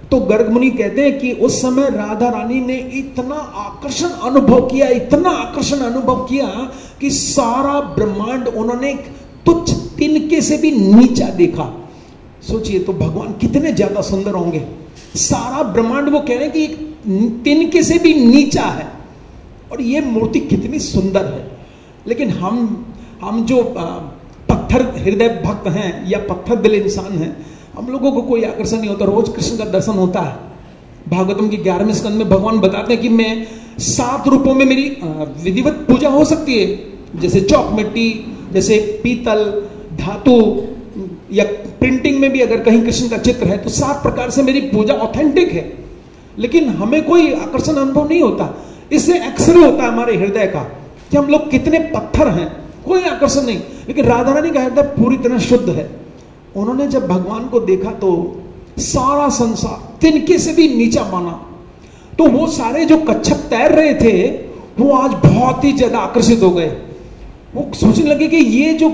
तो गर्ग मुनि कहते हैं कि उस समय राधा रानी ने इतना आकर्षण अनुभव किया, इतना आकर्षण अनुभव किया कि सारा ब्रह्मांड उन्होंने तुच्छ तिनके से भी नीचा देखा। सोचिए तो भगवान कितने ज्यादा सुंदर होंगे। सारा ब्रह्मांड वो कह रहे हैं कि तिनके से भी नीचा है, और ये मूर्ति कितनी सुंदर है। लेकिन हम हम जो पत्थर हृदय भक्त हैं या पत्थर दिल इंसान हैं, हम लोगों को कोई आकर्षण नहीं होता। रोज कृष्ण का दर्शन होता है। भागवतम की ग्यारहवें स्कंद में भगवान बताते हैं कि मैं सात रूपों में मेरी विधिवत पूजा हो सकती है, जैसे चौक मिट्टी, जैसे पीतल, धातु, या प्रिंटिंग में भी अगर कहीं कृष्ण का चित्र है तो सात प्रकार से मेरी पूजा ऑथेंटिक है। लेकिन हमें कोई आकर्षण अनुभव नहीं होता। इससे एक्सरे होता है हमारे हृदय का कि हम लोग कितने पत्थर हैं, कोई आकर्षण नहीं। लेकिन राधा रानी का हृदय पूरी तरह शुद्ध है। उन्होंने जब भगवान को देखा तो सारा संसार तिनके से भी नीचा माना। तो वो सारे जो कच्छप तैर रहे थे वो आज बहुत ही ज्यादा आकर्षित हो गए। वो सोचने लगे कि ये जो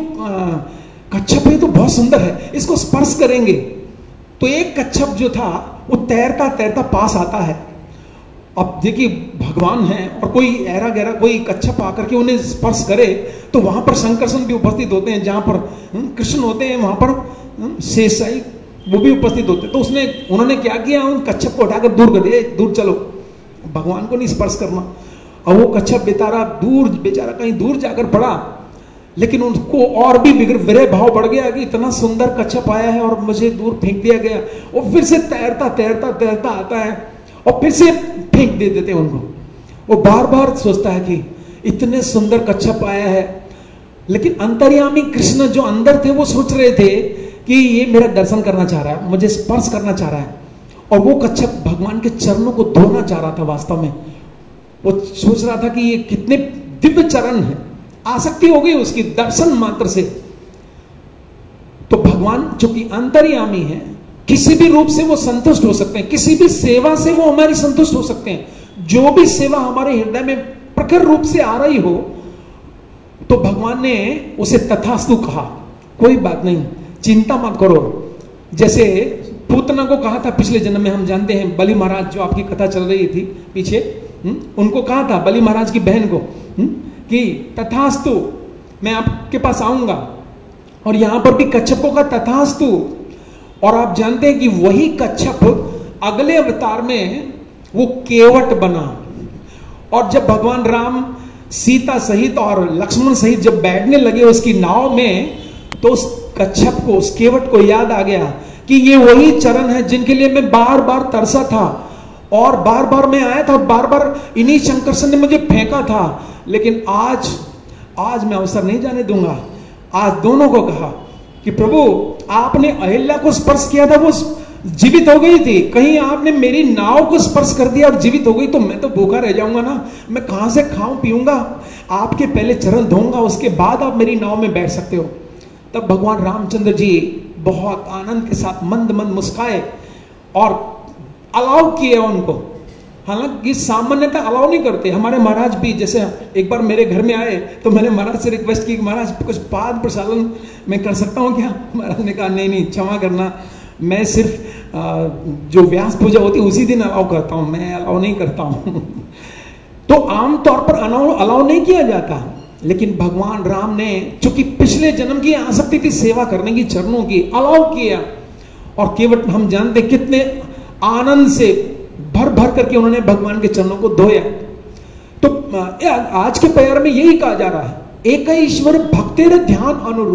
कच्छप है तो बहुत सुंदर है, इसको स्पर्श करेंगे। तो एक कच्छप जो था वो तैरता तैरता पास आता है। अब देखिए भगवान है और कोई ऐरा गहरा कोई कच्छप आकर के उन्हें स्पर्श करे तो वहां पर शंकरसन भी उपस्थित होते हैं, जहां पर कृष्ण होते हैं वहां पर शेषशाही वो भी उपस्थित होते हैं। तो उसने उन्होंने क्या किया, उन कच्छप को उठाकर दूर कर दिया, दूर चलो, भगवान को नहीं स्पर्श करना। और वो कच्छप बेचारा दूर बेचारा कहीं दूर जाकर पड़ा। लेकिन उनको और भी विरह भाव बढ़ गया कि इतना सुंदर कच्छप आया है और मुझे दूर फेंक दिया गया। और फिर से तैरता तैरता तैरता आता है और फिर से फेंक दे देते हैं उनको। वो बार बार सोचता है कि इतने सुंदर कच्छप आया है। लेकिन अंतर्यामी कृष्ण जो अंदर थे वो सोच रहे थे कि ये मेरा दर्शन करना चाह रहा है, मुझे स्पर्श करना चाह रहा है। और वो कच्छप भगवान के चरणों को धोना चाह रहा था। वास्तव में वो सोच रहा था कि ये कितने दिव्य चरण है। आसक्ति हो गई उसकी दर्शन मात्र से। तो भगवान चूंकि अंतर्यामी है, किसी भी रूप से वो संतुष्ट हो सकते हैं, किसी भी सेवा से वो हमारी संतुष्ट हो सकते हैं। जो भी सेवा हमारे हृदय में प्रखर रूप से आ रही हो तो भगवान ने उसे तथास्तु कहा, कोई बात नहीं, चिंता मत करो। जैसे पूतना को कहा था पिछले जन्म में, हम जानते हैं बलि महाराज जो आपकी कथा चल रही थी पीछे, हुँ? उनको कहा था बलि महाराज की बहन को हुँ? कि तथास्तु मैं आपके पास आऊंगा। और यहां पर भी कच्छपों का तथास्तु। और आप जानते हैं कि वही कच्छप अगले अवतार में वो केवट बना। और जब भगवान राम सीता सहित और लक्ष्मण सहित जब बैठने लगे उसकी नाव में, तो उस कच्छप को, उस केवट को याद आ गया कि ये वही चरण है जिनके लिए मैं बार बार तरसा था और बार बार मैं आया था और बार बार इन्हीं शंकरसन ने मुझे फेंका था। लेकिन आज आज मैं अवसर नहीं जाने दूंगा। आज दोनों को कहा कि प्रभु आपने अहिल्या को स्पर्श किया था, वो जीवित हो गई थी, कहीं आपने मेरी नाव को स्पर्श कर दिया और जीवित हो गई तो मैं तो भूखा रह जाऊंगा ना, मैं कहां से खाऊं पीऊंगा। आपके पहले चरण धोऊंगा, उसके बाद आप मेरी नाव में बैठ सकते हो। तब भगवान रामचंद्र जी बहुत आनंद के साथ मंद मंद मुस्काए और अलाउ किए उनको। हालांकि सामान्यतः अलाउ नहीं करते। हमारे महाराज भी, जैसे एक बार मेरे घर में आए तो मैंने महाराज से रिक्वेस्ट की कि महाराज कुछ पाद प्रसालन मैं कर सकता हूं क्या। महाराज ने कहा नहीं नहीं क्षमा करना, मैं सिर्फ जो व्यास पूजा होती है उसी दिन अलाउ करता हूं, मैं अलाउ नहीं करता हूं। तो आमतौर पर अलाउ अलाउ नहीं किया जाता। लेकिन भगवान राम ने चूंकि पिछले जन्म की आसक्ति थी सेवा करने की, चरणों की, अलाउ किया। और केवट हम जानते कितने आनंद से भर भर करके उन्होंने भगवान के चरणों को धोया। तो आज के प्यार में यही कहा जा रहा है, एक ईश्वर भक्तेर ध्यान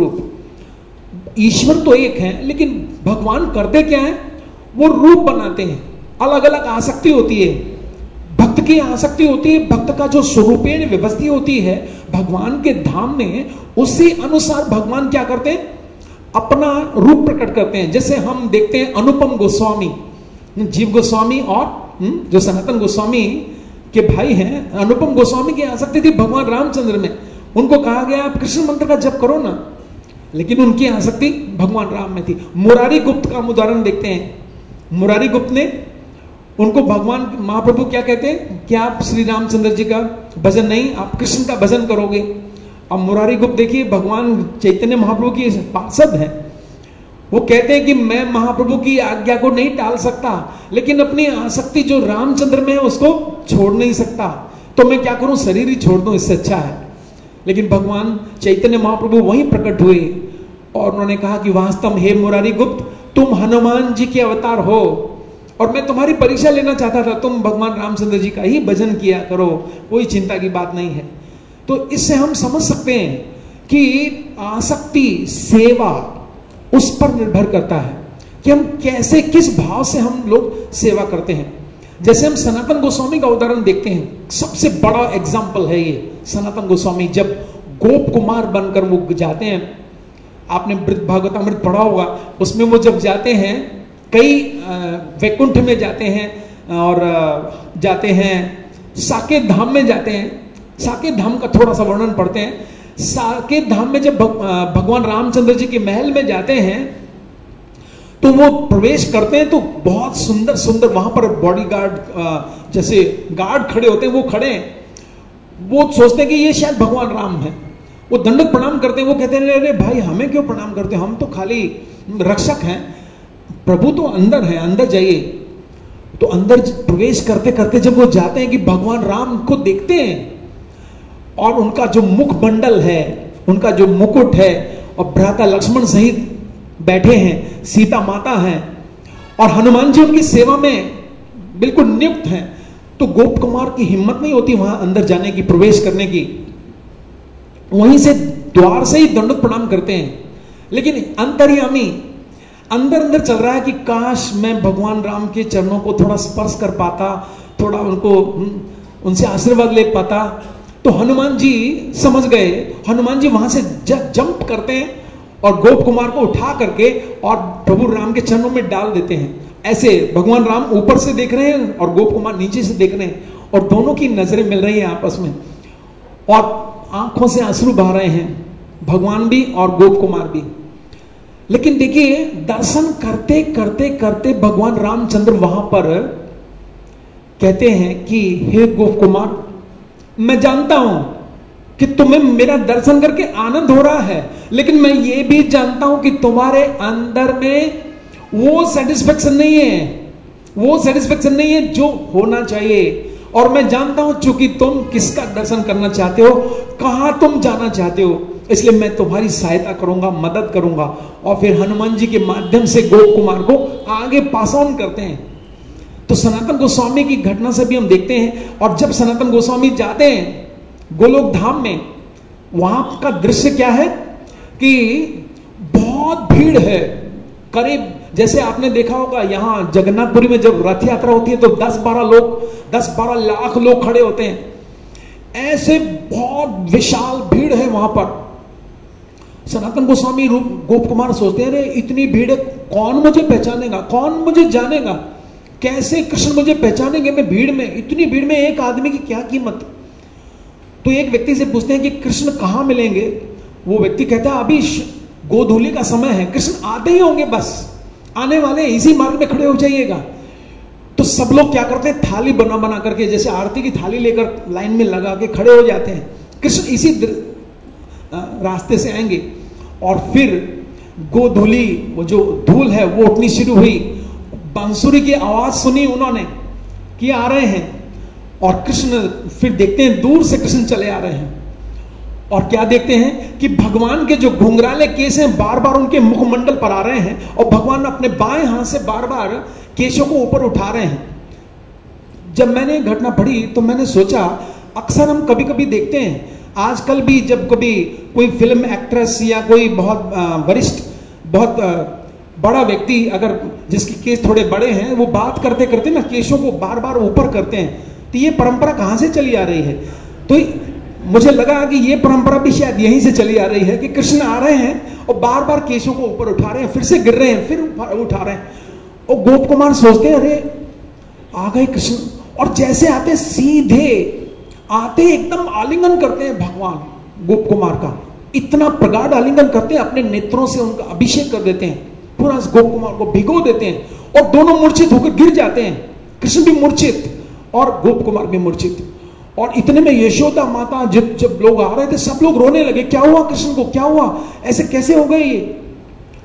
अनुरूप। ईश्वर तो एक है लेकिन भगवान करते क्या है, वो रूप बनाते हैं। अलग अलग आसक्ति होती है, भक्त की आसक्ति होती है, भक्त का जो स्वरूपेण व्यवस्थित होती है भगवान के धाम में, उसी अनुसार भगवान क्या करते हैं, अपना रूप प्रकट करते हैं। जैसे हम देखते हैं अनुपम गोस्वामी, जीव गोस्वामी और जो सनातन गोस्वामी के भाई हैं, अनुपम गोस्वामी की आसक्ति थी भगवान रामचंद्र में। उनको कहा गया आप कृष्ण मंत्र का जप करो ना, लेकिन उनकी आसक्ति भगवान राम में थी। मुरारी गुप्त का उदाहरण देखते हैं। मुरारी गुप्त ने, उनको भगवान महाप्रभु क्या कहते हैं कि आप श्री रामचंद्र जी का भजन नहीं, आप कृष्ण का भजन करोगे। अब मुरारी गुप्त देखिए भगवान चैतन्य महाप्रभु की पार्षद है। वो कहते हैं कि मैं महाप्रभु की आज्ञा को नहीं टाल सकता, लेकिन अपनी आसक्ति जो रामचंद्र में है उसको छोड़ नहीं सकता, तो मैं क्या करूं, शरीर ही छोड़ दूं, इससे अच्छा है। लेकिन भगवान चैतन्य महाप्रभु वहीं प्रकट हुए और उन्होंने कहा कि वास्तव हे मुरारी गुप्त, तुम हनुमान जी के अवतार हो और मैं तुम्हारी परीक्षा लेना चाहता था, तुम भगवान रामचंद्र जी का ही भजन किया करो, कोई चिंता की बात नहीं है। तो इससे हम समझ सकते हैं कि आसक्ति सेवा उस पर निर्भर करता है कि हम कैसे, किस भाव से हम लोग सेवा करते हैं। जैसे हम सनातन गोस्वामी का उदाहरण देखते हैं, सबसे बड़ा एग्जाम्पल है ये। सनातन गोस्वामी जब गोप कुमार बनकर वो जाते हैं, आपने भागवतामृत पढ़ा होगा, उसमें वो जब जाते हैं कई वैकुंठ में जाते हैं और जाते हैं साकेत धाम में जाते हैं। साकेत धाम का थोड़ा सा वर्णन पढ़ते हैं। साकेत धाम में जब भगवान रामचंद्र जी के महल में जाते हैं तो वो प्रवेश करते हैं तो बहुत सुंदर सुंदर वहां पर बॉडीगार्ड जैसे गार्ड खड़े होते हैं, वो खड़े हैं, वो सोचते हैं कि ये शायद भगवान राम है। वो दंडक प्रणाम करते हैं। वो कहते हैं अरे भाई हमें क्यों प्रणाम करते हैं, हम तो खाली रक्षक हैं, प्रभु तो अंदर है, अंदर जाइए। तो अंदर प्रवेश करते करते जब वो जाते हैं कि भगवान राम को देखते हैं और उनका जो मुख मंडल है, उनका जो मुकुट है, और भ्राता लक्ष्मण सहित बैठे हैं, सीता माता हैं और हनुमान जी उनकी सेवा में बिल्कुल नियुक्त हैं, तो गोप कुमार की हिम्मत नहीं होती वहां अंदर जाने की, प्रवेश करने की। वहीं से द्वार से ही दंडवत प्रणाम करते हैं। लेकिन अंतर्यामी अंदर अंदर चल रहा है कि काश मैं भगवान राम के चरणों को थोड़ा स्पर्श कर पाता, थोड़ा उनको उनसे आशीर्वाद ले पाता। तो हनुमान जी समझ गए, हनुमान जी वहां से जंप करते हैं और गोप कुमार को उठा करके और प्रभु राम के चरणों में डाल देते हैं। ऐसे भगवान राम ऊपर से देख रहे हैं और गोप कुमार नीचे से देख रहे हैं और दोनों की नजरें मिल रही हैं आपस में और आंखों से आंसू बह रहे हैं, भगवान भी और गोप कुमार भी। लेकिन देखिए, दर्शन करते करते करते भगवान रामचंद्र वहां पर कहते हैं कि हे गोप कुमार, मैं जानता हूं कि तुम्हें मेरा दर्शन करके आनंद हो रहा है, लेकिन मैं ये भी जानता हूं कि तुम्हारे अंदर में वो सेटिस्फेक्शन नहीं है, वो सेटिस्फेक्शन नहीं है जो होना चाहिए। और मैं जानता हूं चूंकि तुम किसका दर्शन करना चाहते हो, कहां तुम जाना चाहते हो, इसलिए मैं तुम्हारी सहायता करूंगा, मदद करूंगा। और फिर हनुमान जी के माध्यम से गोप कुमार को आगे पास ऑन करते हैं। तो सनातन गोस्वामी की घटना से भी हम देखते हैं। और जब सनातन गोस्वामी जाते हैं गोलोक धाम में, वहां का दृश्य क्या है कि बहुत भीड़ है, करीब जैसे आपने देखा होगा यहां जगन्नाथपुरी में जब रथ यात्रा होती है तो दस बारह लोग दस बारह लाख लोग खड़े होते हैं। ऐसे बहुत विशाल भीड़ है वहां पर। सनातन गोस्वामी गोप कुमार सोचते हैं, अरे इतनी भीड़ है, कौन मुझे पहचानेगा, कौन मुझे जानेगा, कैसे कृष्ण मुझे पहचानेंगे, मैं भीड़ में, इतनी भीड़ में एक आदमी की क्या कीमत। तो एक व्यक्ति से पूछते हैं कि कृष्ण कहां मिलेंगे। वो व्यक्ति कहता है अभी गोधूली का समय है, कृष्ण आते ही होंगे, बस आने वाले, इसी मार्ग में खड़े हो जाइएगा। तो सब लोग क्या करते हैं, थाली बना बना करके, जैसे आरती की थाली लेकर लाइन में लगा के खड़े हो जाते हैं, कृष्ण इसी रास्ते से आएंगे। और फिर गोधूली, वो जो धूल है वो उठनी शुरू हुई, बांसुरी की आवाज सुनी उन्होंने कि आ रहे हैं, और कृष्ण फिर देखते हैं दूर से कृष्ण चले आ रहे हैं। और क्या देखते हैं कि भगवान के जो घुंघराले केस हैं बार बार उनके मुखमंडल पर आ रहे हैं, और भगवान अपने बाएं हाथ से बार बार केशों को ऊपर उठा रहे हैं। जब मैंने घटना पढ़ी तो मैंने सोचा, अक्सर हम कभी कभी देखते हैं, आजकल भी जब कभी कोई फिल्म एक्ट्रेस या कोई बहुत वरिष्ठ, बहुत बड़ा व्यक्ति अगर जिसके केस थोड़े बड़े हैं, वो बात करते करते ना केशों को बार बार ऊपर करते हैं। तो ये परंपरा कहां से चली आ रही है? तो मुझे लगा कि ये परंपरा भी शायद यहीं से चली आ रही है कि कृष्ण आ रहे हैं और बार बार केशों को ऊपर उठा रहे हैं, फिर से गिर रहे हैं, फिर उठा रहे हैं। और गोप कुमार सोचते हैं, अरे आ गए कृष्ण, और जैसे आते सीधे आते एकदम आलिंगन करते हैं भगवान गोप कुमार का, इतना प्रगाढ़ आलिंगन करते हैं, अपने नेत्रों से उनका अभिषेक कर देते हैं, पूरा गोप कुमार को भिगो देते हैं, और दोनों मूर्छित होकर गिर जाते हैं, कृष्ण भी मूर्छित और गोप कुमार भी मूर्छित। और इतने में यशोदा माता, जब जब लोग आ रहे थे सब लोग रोने लगे, क्या हुआ कृष्ण को, क्या हुआ, ऐसे कैसे हो गए ये। तो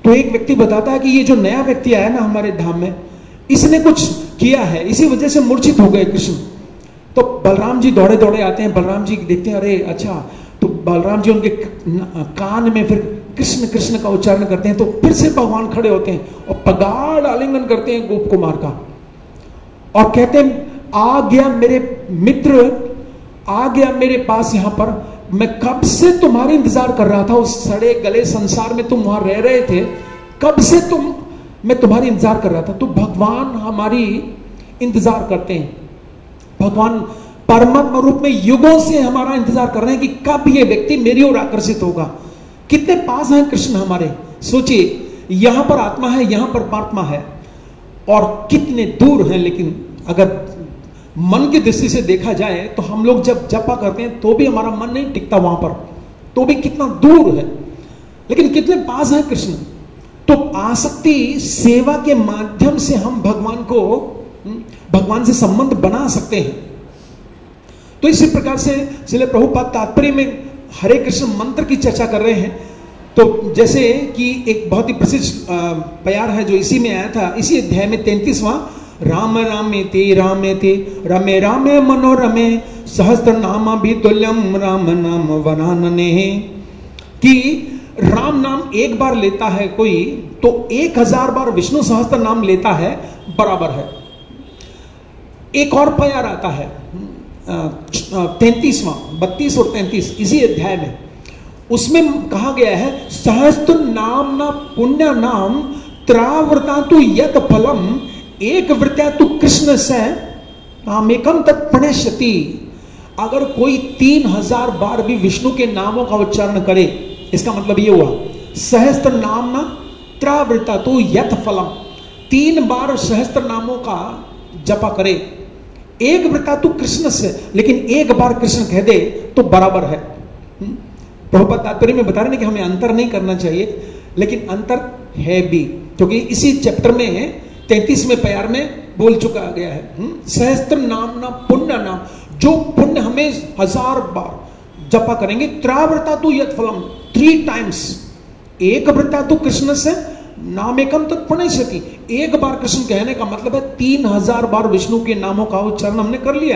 तो एक व्यक्ति बताता है कि ये जो नया व्यक्ति आया ना हमारे धाम में, इसने कुछ किया है, इसी वजह से मूर्छित हो गए कृष्ण। तो बलराम जी दौड़े दौड़े आते हैं, बलराम जी देखते हैं, अरे अच्छा, तो बलराम जी उनके कान में फिर कृष्ण कृष्ण का उच्चारण करते हैं, तो फिर से भगवान खड़े होते हैं और प्रगाढ़ आलिंगन करते हैं गोप कुमार का और कहते हैं, आ गया मेरे मित्र, आ गया मेरे पास यहां पर, मैं कब से तुम्हारी इंतजार कर रहा था, उस सड़े गले संसार में तुम वहां रह रहे थे, कब से तुम मैं तुम्हारी इंतजार कर रहा था। तो भगवान हमारी इंतजार करते हैं, भगवान परमात्मा रूप में युगों से हमारा इंतजार कर रहे हैं कि कब ये व्यक्ति मेरी ओर आकर्षित होगा। कितने पास हैं कृष्ण हमारे, सोचिए, यहां पर आत्मा है, यहां पर परमात्मा है, और कितने दूर हैं। लेकिन अगर मन की दृष्टि से देखा जाए तो हम लोग जब जपा करते हैं तो भी हमारा मन नहीं टिकता वहां पर, तो भी कितना दूर है, लेकिन कितने पास है कृष्ण। तो आसक्ति सेवा के माध्यम से हम भगवान को, भगवान से संबंध बना सकते हैं। तो इसी प्रकार से श्रील प्रभुपाद तात्पर्य में हरे कृष्ण मंत्र की चर्चा कर रहे हैं। तो जैसे कि एक बहुत ही प्रसिद्ध प्यार है जो इसी में आया था, इसी अध्याय में तैंतीसवां, राम रामेति रामेति रमे रामे मनोरमे सहस्त्र नामा भी तुल्यम राम नाम वनानने, कि राम नाम एक बार लेता है कोई तो एक हजार बार विष्णु सहस्त्र नाम लेता है बराबर है। एक और प्यार आता है तैंतीसवां, बत्तीस और तैंतीस इसी अध्याय में, उसमें कहा गया है, सहस्त्र नाम ना पुण्य नाम त्रावृता तु यत फलम एक वृत्या तु कृष्ण से नामेकम तत्पणेष्यति। अगर कोई तीन हजार बार भी विष्णु के नामों का उच्चारण करे, इसका मतलब ये हुआ, सहस्त्र नाम ना त्रावृता तु यत फलम, तीन बार सहस्त्र नामों का जपा करे, एक वृत्ता तु कृष्ण से, लेकिन एक बार कृष्ण कह दे तो बराबर है। प्रभुपाद तात्पर्य में बता रहे हैं कि हमें अंतर नहीं करना चाहिए, लेकिन अंतर है भी, क्योंकि इसी चैप्टर में तैंतीसवें प्यार में बोल चुका गया है, सहस्त्र नाम ना पुण्य नाम, जो पुण्य हमें हजार बार जपा करेंगे, त्रावृता तु यत फलम, थ्री टाइम्स, एक वृत्ता तु कृष्ण से नामेकम तत्पणेष्यति, एक बार कृष्ण कहने का मतलब है तीन हजार बार विष्णु के नामों का उच्चारण हमने कर लिया।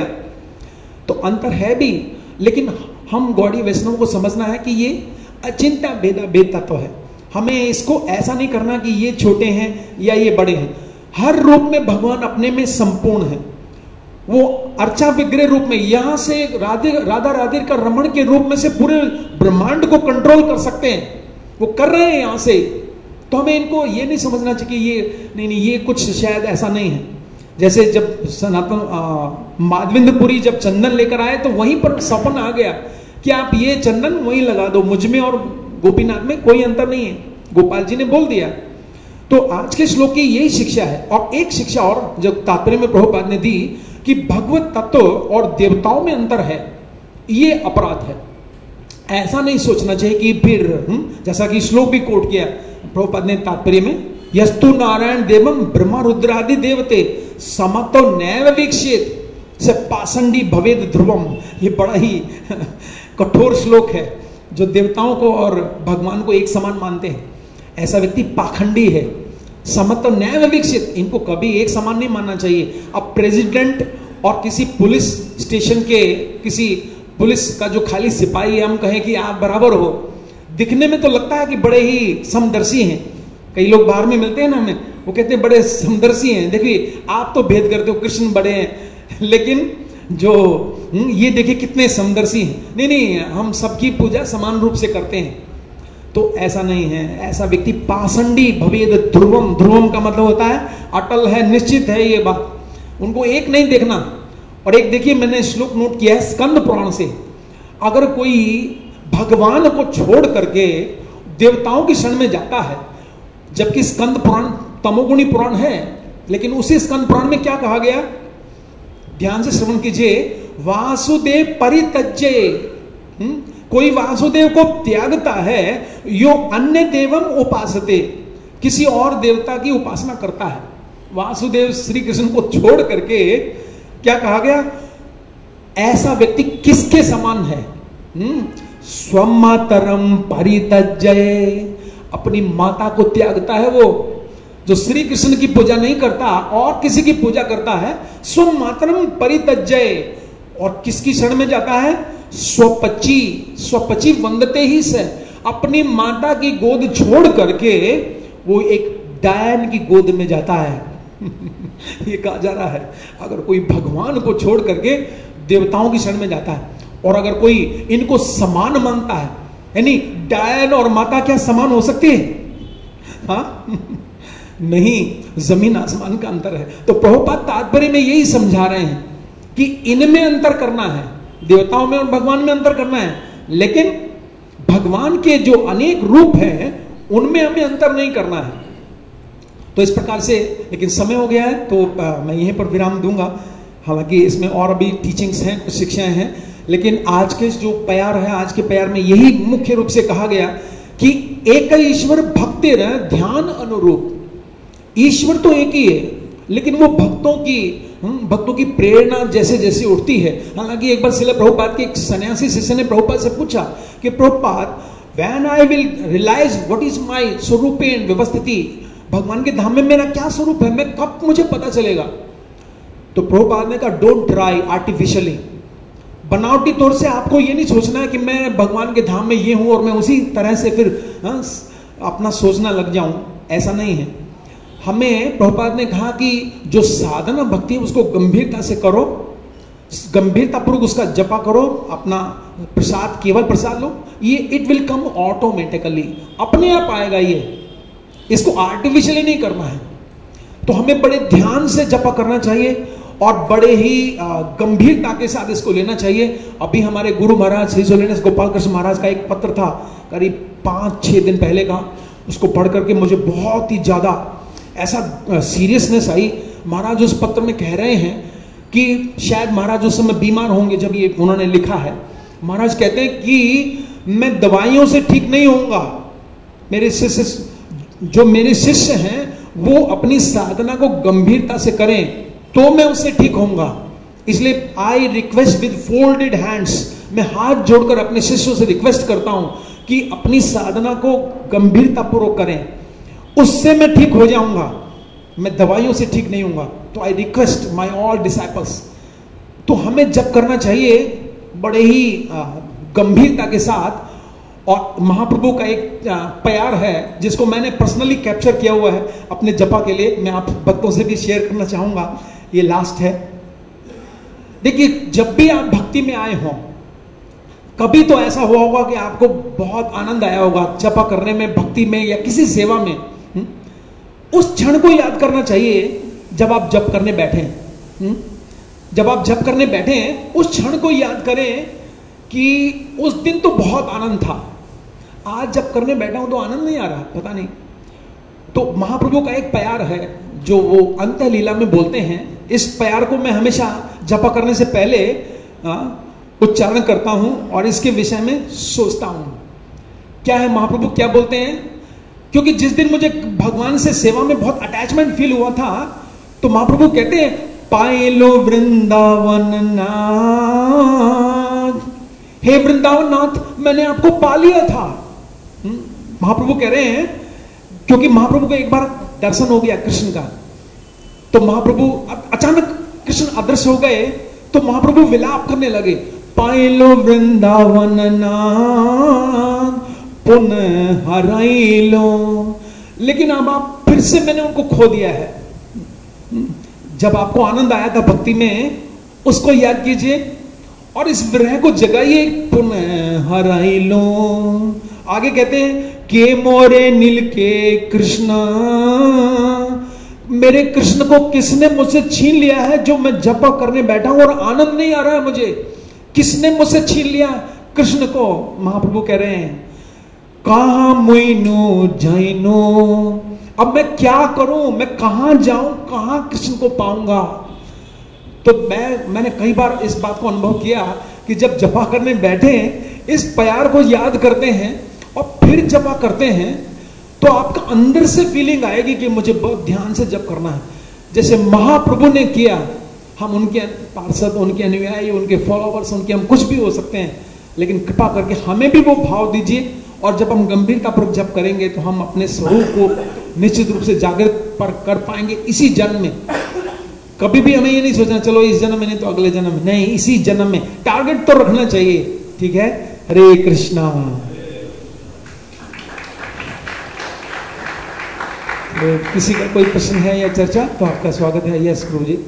तो अंतर है भी, लेकिन हम गौड़ी वैष्णव को समझना है कि ये अचिंत्य भेदा भेद तत्व है। हमें इसको ऐसा नहीं करना कि ये छोटे हैं या ये बड़े हैं, हर रूप में भगवान अपने में संपूर्ण है। वो अर्चा विग्रह रूप में, यहां से राधे राधा राधे का रमण के रूप में से पूरे ब्रह्मांड को कंट्रोल कर सकते हैं, वो कर रहे हैं यहां से। तो हमें इनको ये नहीं समझना चाहिए कि ये नहीं नहीं ये कुछ शायद ऐसा नहीं है। जैसे जब सनातन माधवेंद्रपुरी जब चंदन लेकर आए तो वहीं पर सपन आ गया कि आप ये चंदन वहीं लगा दो, मुझ में और गोपीनाथ में कोई अंतर नहीं है, गोपाल जी ने बोल दिया। तो आज के श्लोक की यही शिक्षा है। और एक शिक्षा और जो तात्पर्य में प्रभुपाद ने दी कि भगवत तत्व और देवताओं में अंतर है, ये अपराध है। ऐसा नहीं सोचना चाहिए कि फिर हुँ? जैसा कि श्लोक भी कोट किया प्रभुपाद ने तात्पर्य में, यस्तु नारायण देवम ब्रह्मा रुद्रादि देवते समतो नैव वीक्षित से पाषंडी भवेद ध्रुवम। ये बड़ा ही कठोर श्लोक है, जो देवताओं को और भगवान को एक समान मानते हैं, ऐसा व्यक्ति पाखंडी है। समतो नैव वीक्षित, इनको कभी एक समान नहीं मानना चाहिए। अब प्रेसिडेंट और किसी पुलिस स्टेशन के किसी पुलिस का जो खाली सिपाही है, हम कहें कि आप बराबर हो, दिखने में तो लगता है कि बड़े ही समदर्शी हैं। कई लोग बाहर में मिलते हैं ना हमें, वो कहते हैं बड़े समदर्शी हैं, देखिए आप तो भेद करते हो, कृष्ण बड़े हैं, लेकिन जो ये देखिए कितने समदर्शी हैं। नहीं नहीं, हम सबकी पूजा समान रूप से करते हैं। तो ऐसा नहीं है, ऐसा व्यक्ति पाषंडी भवेद ध्रुवम, ध्रुवम का मतलब होता है अटल है, निश्चित है ये बात, उनको एक नहीं देखना। और एक देखिए, मैंने श्लोक नोट किया है स्कंद पुराण से, अगर कोई भगवान को छोड़ करके देवताओं की शरण में जाता है, जबकि स्कंद पुराण तमोगुणी पुराण है, लेकिन उसी स्कंद पुराण में क्या कहा गया, ध्यान से श्रवण कीजिए, वासुदेव परित्यज्य, कोई वासुदेव को त्यागता है, यो अन्य देवम उपासते, किसी और देवता की उपासना करता है। वासुदेव श्री कृष्ण को छोड़ करके क्या कहा गया, ऐसा व्यक्ति किसके समान है, स्वमातरम परित्यज्य, अपनी माता को त्यागता है वो। जो श्री कृष्ण की पूजा नहीं करता और किसी की पूजा करता है, स्वम मातरम परित्यज्य, और किसकी शरण में जाता है? स्वपची, स्वपची वंदते ही से, अपनी माता की गोद छोड़ करके वो एक डायन की गोद में जाता है। ये कहा जा रहा है अगर कोई भगवान को छोड़ करके देवताओं की शरण में जाता है, और अगर कोई इनको समान मानता है, यानी डायन और माता क्या समान हो सकती है? हाँ नहीं, जमीन आसमान का अंतर है। तो प्रभुपाद तात्पर्य में यही समझा रहे हैं कि इनमें अंतर करना है, देवताओं में और भगवान में अंतर करना है, लेकिन भगवान के जो अनेक रूप हैं उनमें हमें अंतर नहीं करना है। तो इस प्रकार से, लेकिन समय हो गया है तो आ, मैं यहीं पर विराम दूंगा। हालांकि इसमें और अभी टीचिंग्स हैं, कुछ शिक्षाएं हैं, लेकिन आज के जो प्यार है, आज के प्यार में यही मुख्य रूप से कहा गया कि एक ईश्वर भक्ति रह ध्यान अनुरूप। ईश्वर तो एक ही है, लेकिन वो भक्तों की भक्तों की प्रेरणा जैसे जैसे उठती है। हालांकि एक बार श्रील प्रभुपाद के एक सन्यासी शिष्य ने प्रभुपाद से पूछा कि Prabhupada, when I will realise what is my स्वरूपेण व्यवस्थिति, भगवान के धाम में मेरा क्या स्वरूप है, मैं कब मुझे पता चलेगा? तो प्रभुपाद ने कहा, डोंट ट्राई आर्टिफिशियली, बनावटी तौर से आपको ये नहीं सोचना है कि मैं भगवान के धाम में ये हूं और मैं उसी तरह से फिर हाँ, अपना सोचना लग जाऊं, ऐसा नहीं है। हमें प्रभुपाद ने कहा कि जो साधना भक्ति है उसको गंभीरता से करो, गंभीरता पूर्वक उसका जपा करो, अपना प्रसाद केवल प्रसाद लो, ये इट विल कम ऑटोमेटिकली, अपने आप आएगा ये, इसको आर्टिफिशियली नहीं करना है। तो हमें बड़े ध्यान से जपा करना चाहिए और बड़े ही गंभीरता के साथ इसको लेना चाहिए। अभी हमारे गुरु महाराज श्री सोलेनस गोपाल कृष्ण महाराज का एक पत्र था करीब पाँच छः दिन पहले का, उसको पढ़ करके मुझे बहुत ही ज़्यादा ऐसा सीरियसनेस आई। महाराज उस पत्र में कह रहे हैं कि शायद महाराज उस समय बीमार होंगे जब ये उन्होंने लिखा है। महाराज कहते हैं कि मैं दवाइयों से ठीक नहीं होऊंगा, मेरे शिष्य जो मेरे शिष्य हैं वो अपनी साधना को गंभीरता से करें तो मैं उससे ठीक होऊंगा। इसलिए I request with folded hands, मैं हाथ जोड़कर अपने शिष्यों से रिक्वेस्ट करता हूं कि अपनी साधना को गंभीरता पूर्वक करें, उससे मैं ठीक हो जाऊंगा, मैं दवाइयों से ठीक नहीं होऊंगा। तो I request my all disciples. तो हमें जप करना चाहिए बड़े ही गंभीरता के साथ। और महाप्रभु का एक प्यार है जिसको मैंने पर्सनली कैप्चर किया हुआ है अपने जपा के लिए, मैं आप भक्तों से भी शेयर करना चाहूंगा। ये लास्ट है। देखिए, जब भी आप भक्ति में आए हों, कभी तो ऐसा हुआ होगा कि आपको बहुत आनंद आया होगा जपा करने में, भक्ति में या किसी सेवा में। हुँ? उस क्षण को याद करना चाहिए जब आप जप करने बैठे हैं। जब आप जप करने बैठे हैं उस क्षण को याद करें कि उस दिन तो बहुत आनंद था, आज जब करने बैठा हूं तो आनंद नहीं आ रहा, पता नहीं। तो महाप्रभु का एक प्यार है जो वो अंत लीला में बोलते हैं। इस प्यार को मैं हमेशा जपा करने से पहले उच्चारण करता हूं और इसके विषय में सोचता हूं। क्या है महाप्रभु क्या बोलते हैं? क्योंकि जिस दिन मुझे भगवान से सेवा में बहुत अटैचमेंट फील हुआ था, तो महाप्रभु कहते हैं, पाए लो वृंदावन नाथ, हे वृंदावन नाथ, मैंने आपको पा लिया था। महाप्रभु कह रहे हैं, क्योंकि महाप्रभु को एक बार दर्शन हो गया कृष्ण का, तो महाप्रभु अचानक कृष्ण अदृश्य हो गए, तो महाप्रभु विलाप करने लगे, पाए लो वृंदावन नाथ पुनः हराई लो। लेकिन अब आप फिर से मैंने उनको खो दिया है। जब आपको आनंद आया था भक्ति में, उसको याद कीजिए और इस विरह को जगाइए, पुनः हराई लो। आगे कहते हैं, के मोरे नील के कृष्ण, मेरे कृष्ण को किसने मुझसे छीन लिया है जो मैं जपा करने बैठा हूं और आनंद नहीं आ रहा है मुझे? किसने मुझसे छीन लिया कृष्ण को? महाप्रभु कह रहे हैं, कहां मुइनो जैनो, अब मैं क्या करूं, मैं कहां जाऊं, कहां कृष्ण को पाऊंगा? तो मैं मैंने कई बार इस बात को अनुभव किया कि जब जपा करने बैठे इस प्यार को याद करते हैं और फिर जपा करते हैं, तो आपका अंदर से फीलिंग आएगी कि मुझे बहुत ध्यान से जप करना है, जैसे महाप्रभु ने किया। हम उनके पार्षद, उनके अनुयायी, उनके फॉलोवर्स, उनके हम कुछ भी हो सकते हैं, लेकिन कृपा करके हमें भी वो भाव दीजिए और जब हम गंभीरता पूर्वक जप करेंगे तो हम अपने स्वरूप को निश्चित रूप से जागृत पर कर पाएंगे इसी जन्म में। कभी भी हमें ये नहीं सोचना चलो इस जन्म में नहीं तो अगले जन्म में, नहीं, इसी जन्म में टारगेट तो रखना चाहिए। ठीक है, हरे कृष्णा। तो किसी का कोई प्रश्न है या चर्चा तो आपका स्वागत है। यस गुरु जी।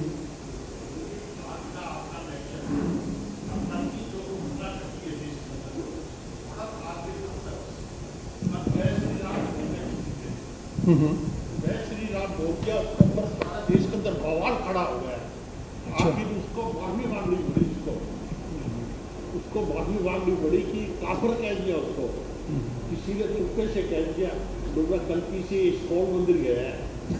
श्री राम बोल गया, देश के अंदर बवाल खड़ा हो गया। आखिर उसको माफी मांगनी पड़ी, उसको उसको माफी मांगनी पड़ी कि काफर कह दिया उसको। किसी ने चुपके से कह दिया लोग गलती से इस्कॉन मंदिर गया है।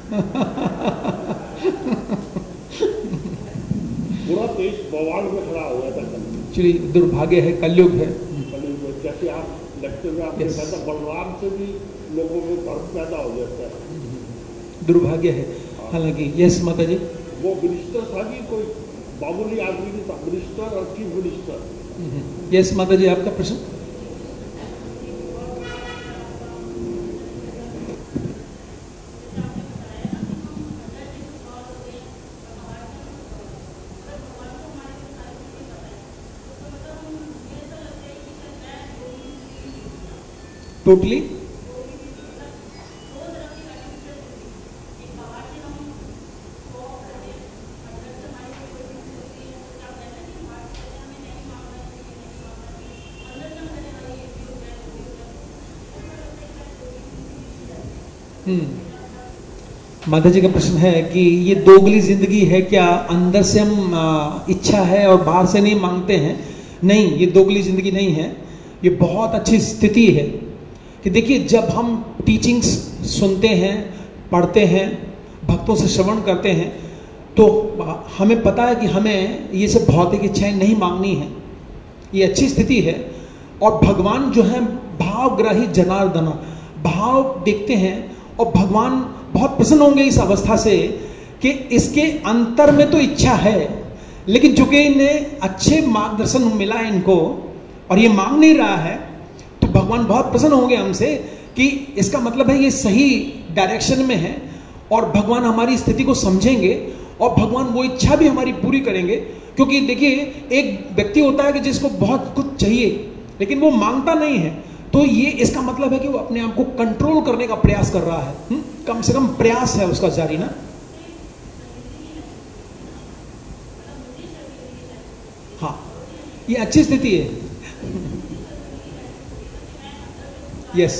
पूरा देश बवाल में खड़ा हो गया था। चलिए, दुर्भाग्य है, कलयुग है। कलयुग जैसे आप लगते हुए आपने कहा था बलराम से भी लोगों में भ्रम पैदा हो जाता है। दुर्भाग्य है। हालांकि यस माता जी, वो मिनिस्टर था कि कोई मामूली आदमी नहीं था, मिनिस्टर और चीफ मिनिस्टर। यस माता जी, आपका प्रश्न। टोटली माता जी का प्रश्न है कि ये दोगली जिंदगी है क्या? अंदर से हम आ, इच्छा है और बाहर से नहीं मांगते हैं? नहीं, ये दोगली जिंदगी नहीं है। ये बहुत अच्छी स्थिति है कि देखिए, जब हम टीचिंग्स सुनते हैं, पढ़ते हैं, भक्तों से श्रवण करते हैं, तो हमें पता है कि हमें ये सब भौतिक इच्छाएं नहीं मांगनी है। ये अच्छी स्थिति है। और भगवान जो है भावग्राही जनार्दन, भाव देखते हैं और भगवान बहुत प्रसन्न होंगे इस अवस्था से कि इसके अंतर में तो इच्छा है, लेकिन चूंकि इन्हें अच्छे मार्गदर्शन मिला है इनको और ये मांग नहीं रहा है, तो भगवान बहुत प्रसन्न होंगे हमसे कि इसका मतलब है ये सही डायरेक्शन में है। और भगवान हमारी स्थिति को समझेंगे और भगवान वो इच्छा भी हमारी पूरी करेंगे। क्योंकि देखिए, एक व्यक्ति होता है कि जिसको बहुत कुछ चाहिए लेकिन वो मांगता नहीं है, तो ये इसका मतलब है कि वो अपने आप को कंट्रोल करने का प्रयास कर रहा है। हुँ? कम से कम प्रयास है उसका जारी ना। हाँ, ये अच्छी स्थिति है। यस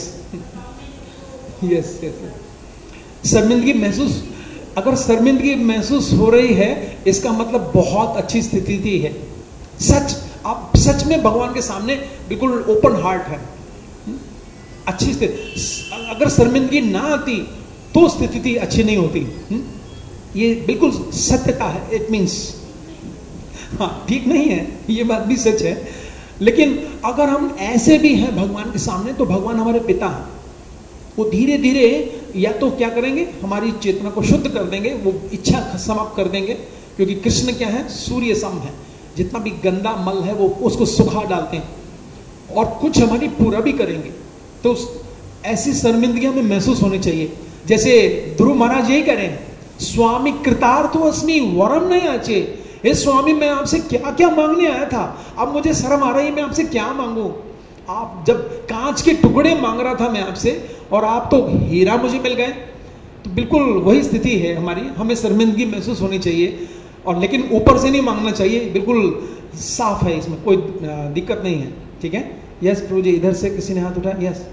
यस यस शर्मिंदगी महसूस, अगर शर्मिंदगी महसूस हो रही है इसका मतलब बहुत अच्छी स्थिति है। सच, आप सच में भगवान के सामने बिल्कुल ओपन हार्ट है, अच्छी स्थिति। अगर शर्मिंदगी ना आती तो स्थिति अच्छी नहीं होती। ये बिल्कुल सत्यता है। इट मीन्स हाँ, ठीक नहीं है, ये बात भी सच है। लेकिन अगर हम ऐसे भी हैं भगवान के सामने, तो भगवान हमारे पिता हैं। वो धीरे धीरे या तो क्या करेंगे, हमारी चेतना को शुद्ध कर देंगे, वो इच्छा समाप्त कर देंगे। क्योंकि कृष्ण क्या है, सूर्य सम है, जितना भी गंदा मल है वो उसको सुखा डालते हैं। और कुछ हमारी पूरा भी करेंगे। तो ऐसी शर्मिंदगी हमें महसूस होनी चाहिए। जैसे ध्रुव महाराज यही करें, स्वामी कृतार्थो अस्मि वरम नहीं आचे। हे स्वामी, मैं आपसे क्या क्या मांगने आया था, अब मुझे शर्म आ रही है, मैं आपसे क्या मांगू। आप जब कांच के टुकड़े मांग रहा था मैं आपसे, और आप तो हीरा मुझे मिल गए। तो बिल्कुल वही स्थिति है हमारी। हमें शर्मिंदगी महसूस होनी चाहिए, और लेकिन ऊपर से नहीं मांगना चाहिए। बिल्कुल साफ है, इसमें कोई दिक्कत नहीं है। ठीक है। यस प्रभु जी, इधर से किसी ने हाथ उठाया। यस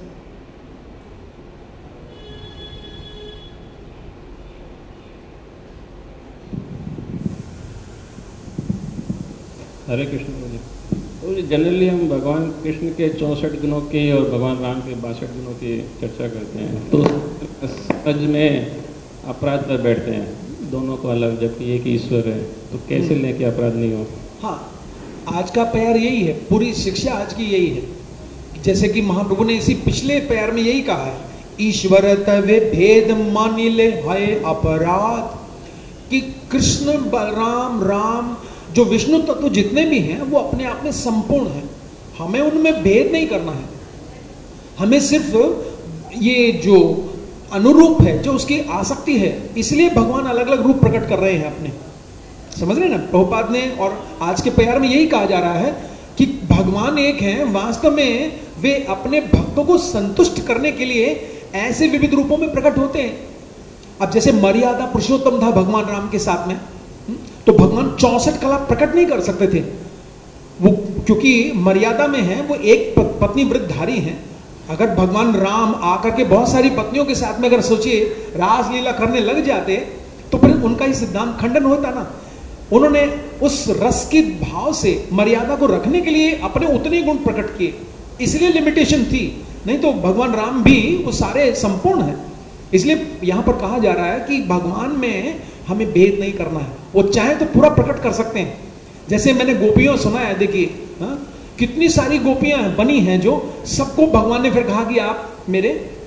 हरे कृष्ण प्रभु जी। तो जनरली हम भगवान कृष्ण के चौंसठ गुणों की और भगवान राम के बासठ गुणों की चर्चा करते हैं, तो सज में अपराध पर बैठते हैं दोनों को अलग, जबकि एक ईश्वर है। तो कैसे लें कि अपराध नहीं हो? हाँ, आज का प्यार यही है, पूरी शिक्षा आज की यही है। जैसे कि महाप्रभु ने इसी पिछले प्यार में यही कहा है, ईश्वर तवे भेद मानिले है अपराध। कि कृष्ण, बलराम, राम, जो विष्णु तत्व जितने भी हैं वो अपने आप में संपूर्ण हैं, हमें उनमें भेद नहीं करना है। हमें सिर्फ ये जो अनुरूप है, जो उसकी आसक्ति है, इसलिए भगवान अलग अलग रूप प्रकट कर रहे हैं अपने। समझ रहे ना, प्रभुपाद ने और आज के प्यार में यही कहा जा रहा है कि भगवान एक हैं, वास्तव में वे अपने भक्तों को संतुष्ट करने के लिए ऐसे विविध रूपों में प्रकट होते हैं। अब जैसे मर्यादा पुरुषोत्तम था भगवान राम के साथ में, तो भगवान चौसठ कला प्रकट नहीं कर सकते थे वो, क्योंकि मर्यादा में है, वो एक पत्नी वृद्धधारी हैं। अगर भगवान राम आकर के बहुत सारी पत्नियों के साथ में अगर सोचिए रासलीला करने लग जाते तो फिर उनका ही सिद्धांत खंडन होता ना। उन्होंने उस रस के भाव से मर्यादा को रखने के लिए अपने उतने गुण प्रकट किए, इसलिए लिमिटेशन थी, नहीं तो भगवान राम भी वो सारे संपूर्ण है। इसलिए यहां पर कहा जा रहा है कि भगवान में हमें भेद नहीं करना है, वो चाहे तो पूरा प्रकट कर सकते हैं। जैसे मैंने गोपियों सुना है, देखिए कितनी सारी गोपियां बनी हैं जो सबको भगवान ने फिर कहा कि आप मेरे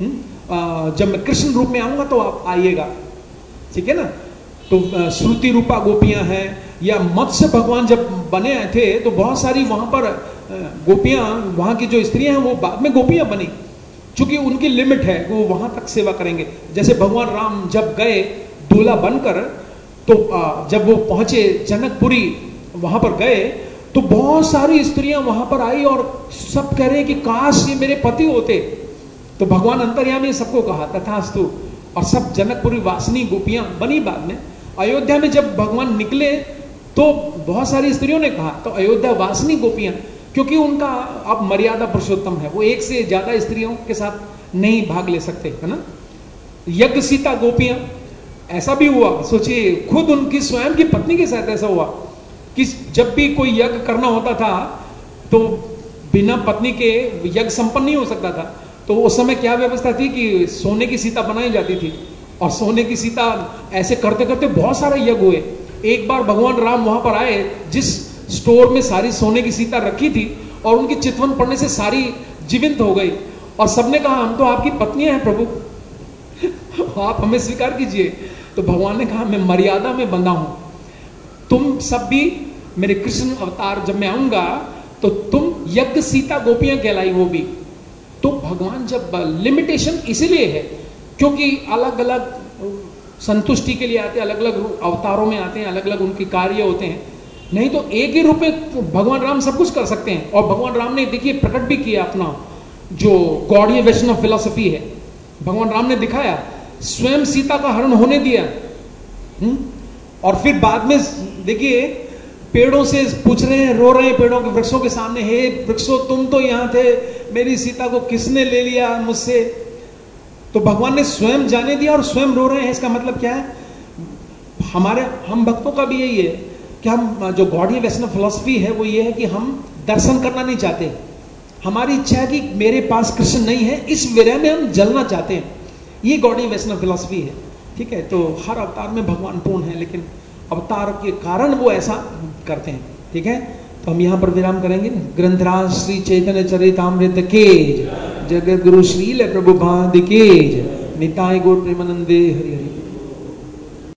आ, जब मैं कृष्ण रूप में आऊंगा तो आप आइएगा, ठीक है ना। तो श्रुति रूपा गोपियां हैं, या मत्स्य भगवान जब बने थे तो बहुत सारी वहां पर गोपियां, वहां की जो स्त्रियां हैं वो बाद में गोपियां बनी, चूंकि उनकी लिमिट है, वो वहां तक सेवा करेंगे। जैसे भगवान राम जब गए दूल्हा बनकर, तो जब वो पहुंचे जनकपुरी, वहां पर गए तो बहुत सारी स्त्रियां वहां पर आई और सब कह रहे हैं कि काश ये मेरे पति होते। तो भगवान अंतर्यामी सबको कहा तथास्तु, और सब जनकपुरी वासनी गोपियां बनी। बाद में अयोध्या में जब भगवान निकले तो बहुत सारी स्त्रियों ने कहा, तो अयोध्या वासनी गोपियां, क्योंकि उनका अब मर्यादा पुरुषोत्तम है, वो एक से ज्यादा स्त्रियों के साथ नहीं भाग ले सकते, है ना। यज्ञ सीता गोपियां, ऐसा भी हुआ, सोचिए खुद उनकी स्वयं की पत्नी के साथ ऐसा हुआ कि जब भी कोई यज्ञ करना होता था तो बिना पत्नी के यज्ञ संपन्न नहीं हो सकता था। तो उस समय क्या व्यवस्था थी कि सोने की सीता बनाई जाती थी, और सोने की सीता ऐसे करते करते बहुत सारे यज्ञ हुए। एक बार भगवान राम वहां पर आए, जिस स्टोर में सारी सोने की सीता रखी थी, और उनकी चितवन पड़ने से सारी जीवित हो गई, और सबने कहा हम तो आपकी पत्नियां हैं प्रभु, आप हमें स्वीकार कीजिए। तो भगवान ने कहा मैं मर्यादा में बंधा हूं, तुम सब भी मेरे कृष्ण अवतार जब मैं आऊंगा तो तुम यज्ञ सीता गोपियां कहलाई, वो भी। तो भगवान जब लिमिटेशन इसीलिए है क्योंकि अलग अलग संतुष्टि के लिए आते हैं, अलग अलग अवतारों में आते हैं, अलग अलग उनके कार्य होते हैं। नहीं तो एक ही रूप में भगवान राम सब कुछ कर सकते हैं। और भगवान राम ने देखिए प्रकट भी किया अपना जो गॉडीय वैष्णव फिलॉसफी है, भगवान राम ने दिखाया, स्वयं सीता का हरण होने दिया। हुँ? और फिर बाद में देखिए पेड़ों से पूछ रहे हैं, रो रहे हैं पेड़ों के, वृक्षों के सामने, हे वृक्षों तुम तो यहां थे, मेरी सीता को किसने ले लिया मुझसे। तो भगवान ने स्वयं जाने दिया और स्वयं रो रहे हैं। इसका मतलब क्या है, हमारे हम भक्तों का भी यही है कि हम जो गॉडीय वैष्णव फिलॉसफी है वो ये है कि हम दर्शन करना नहीं चाहते, हमारी इच्छा है कि मेरे पास कृष्ण नहीं है, इस विरह में हम जलना चाहते हैं। ये गॉडीय वैष्णव फिलॉसफी है, ठीक है। तो हर अवतार में भगवान पूर्ण है, लेकिन अवतार के कारण वो ऐसा करते हैं, ठीक है। तो हम यहाँ पर विराम करेंगे। ग्रंथराज श्री चैतन्य चरितामृत के जगत गुरु श्रील प्रभुपाद के निताय गौर प्रेमानंदे हरि हरि।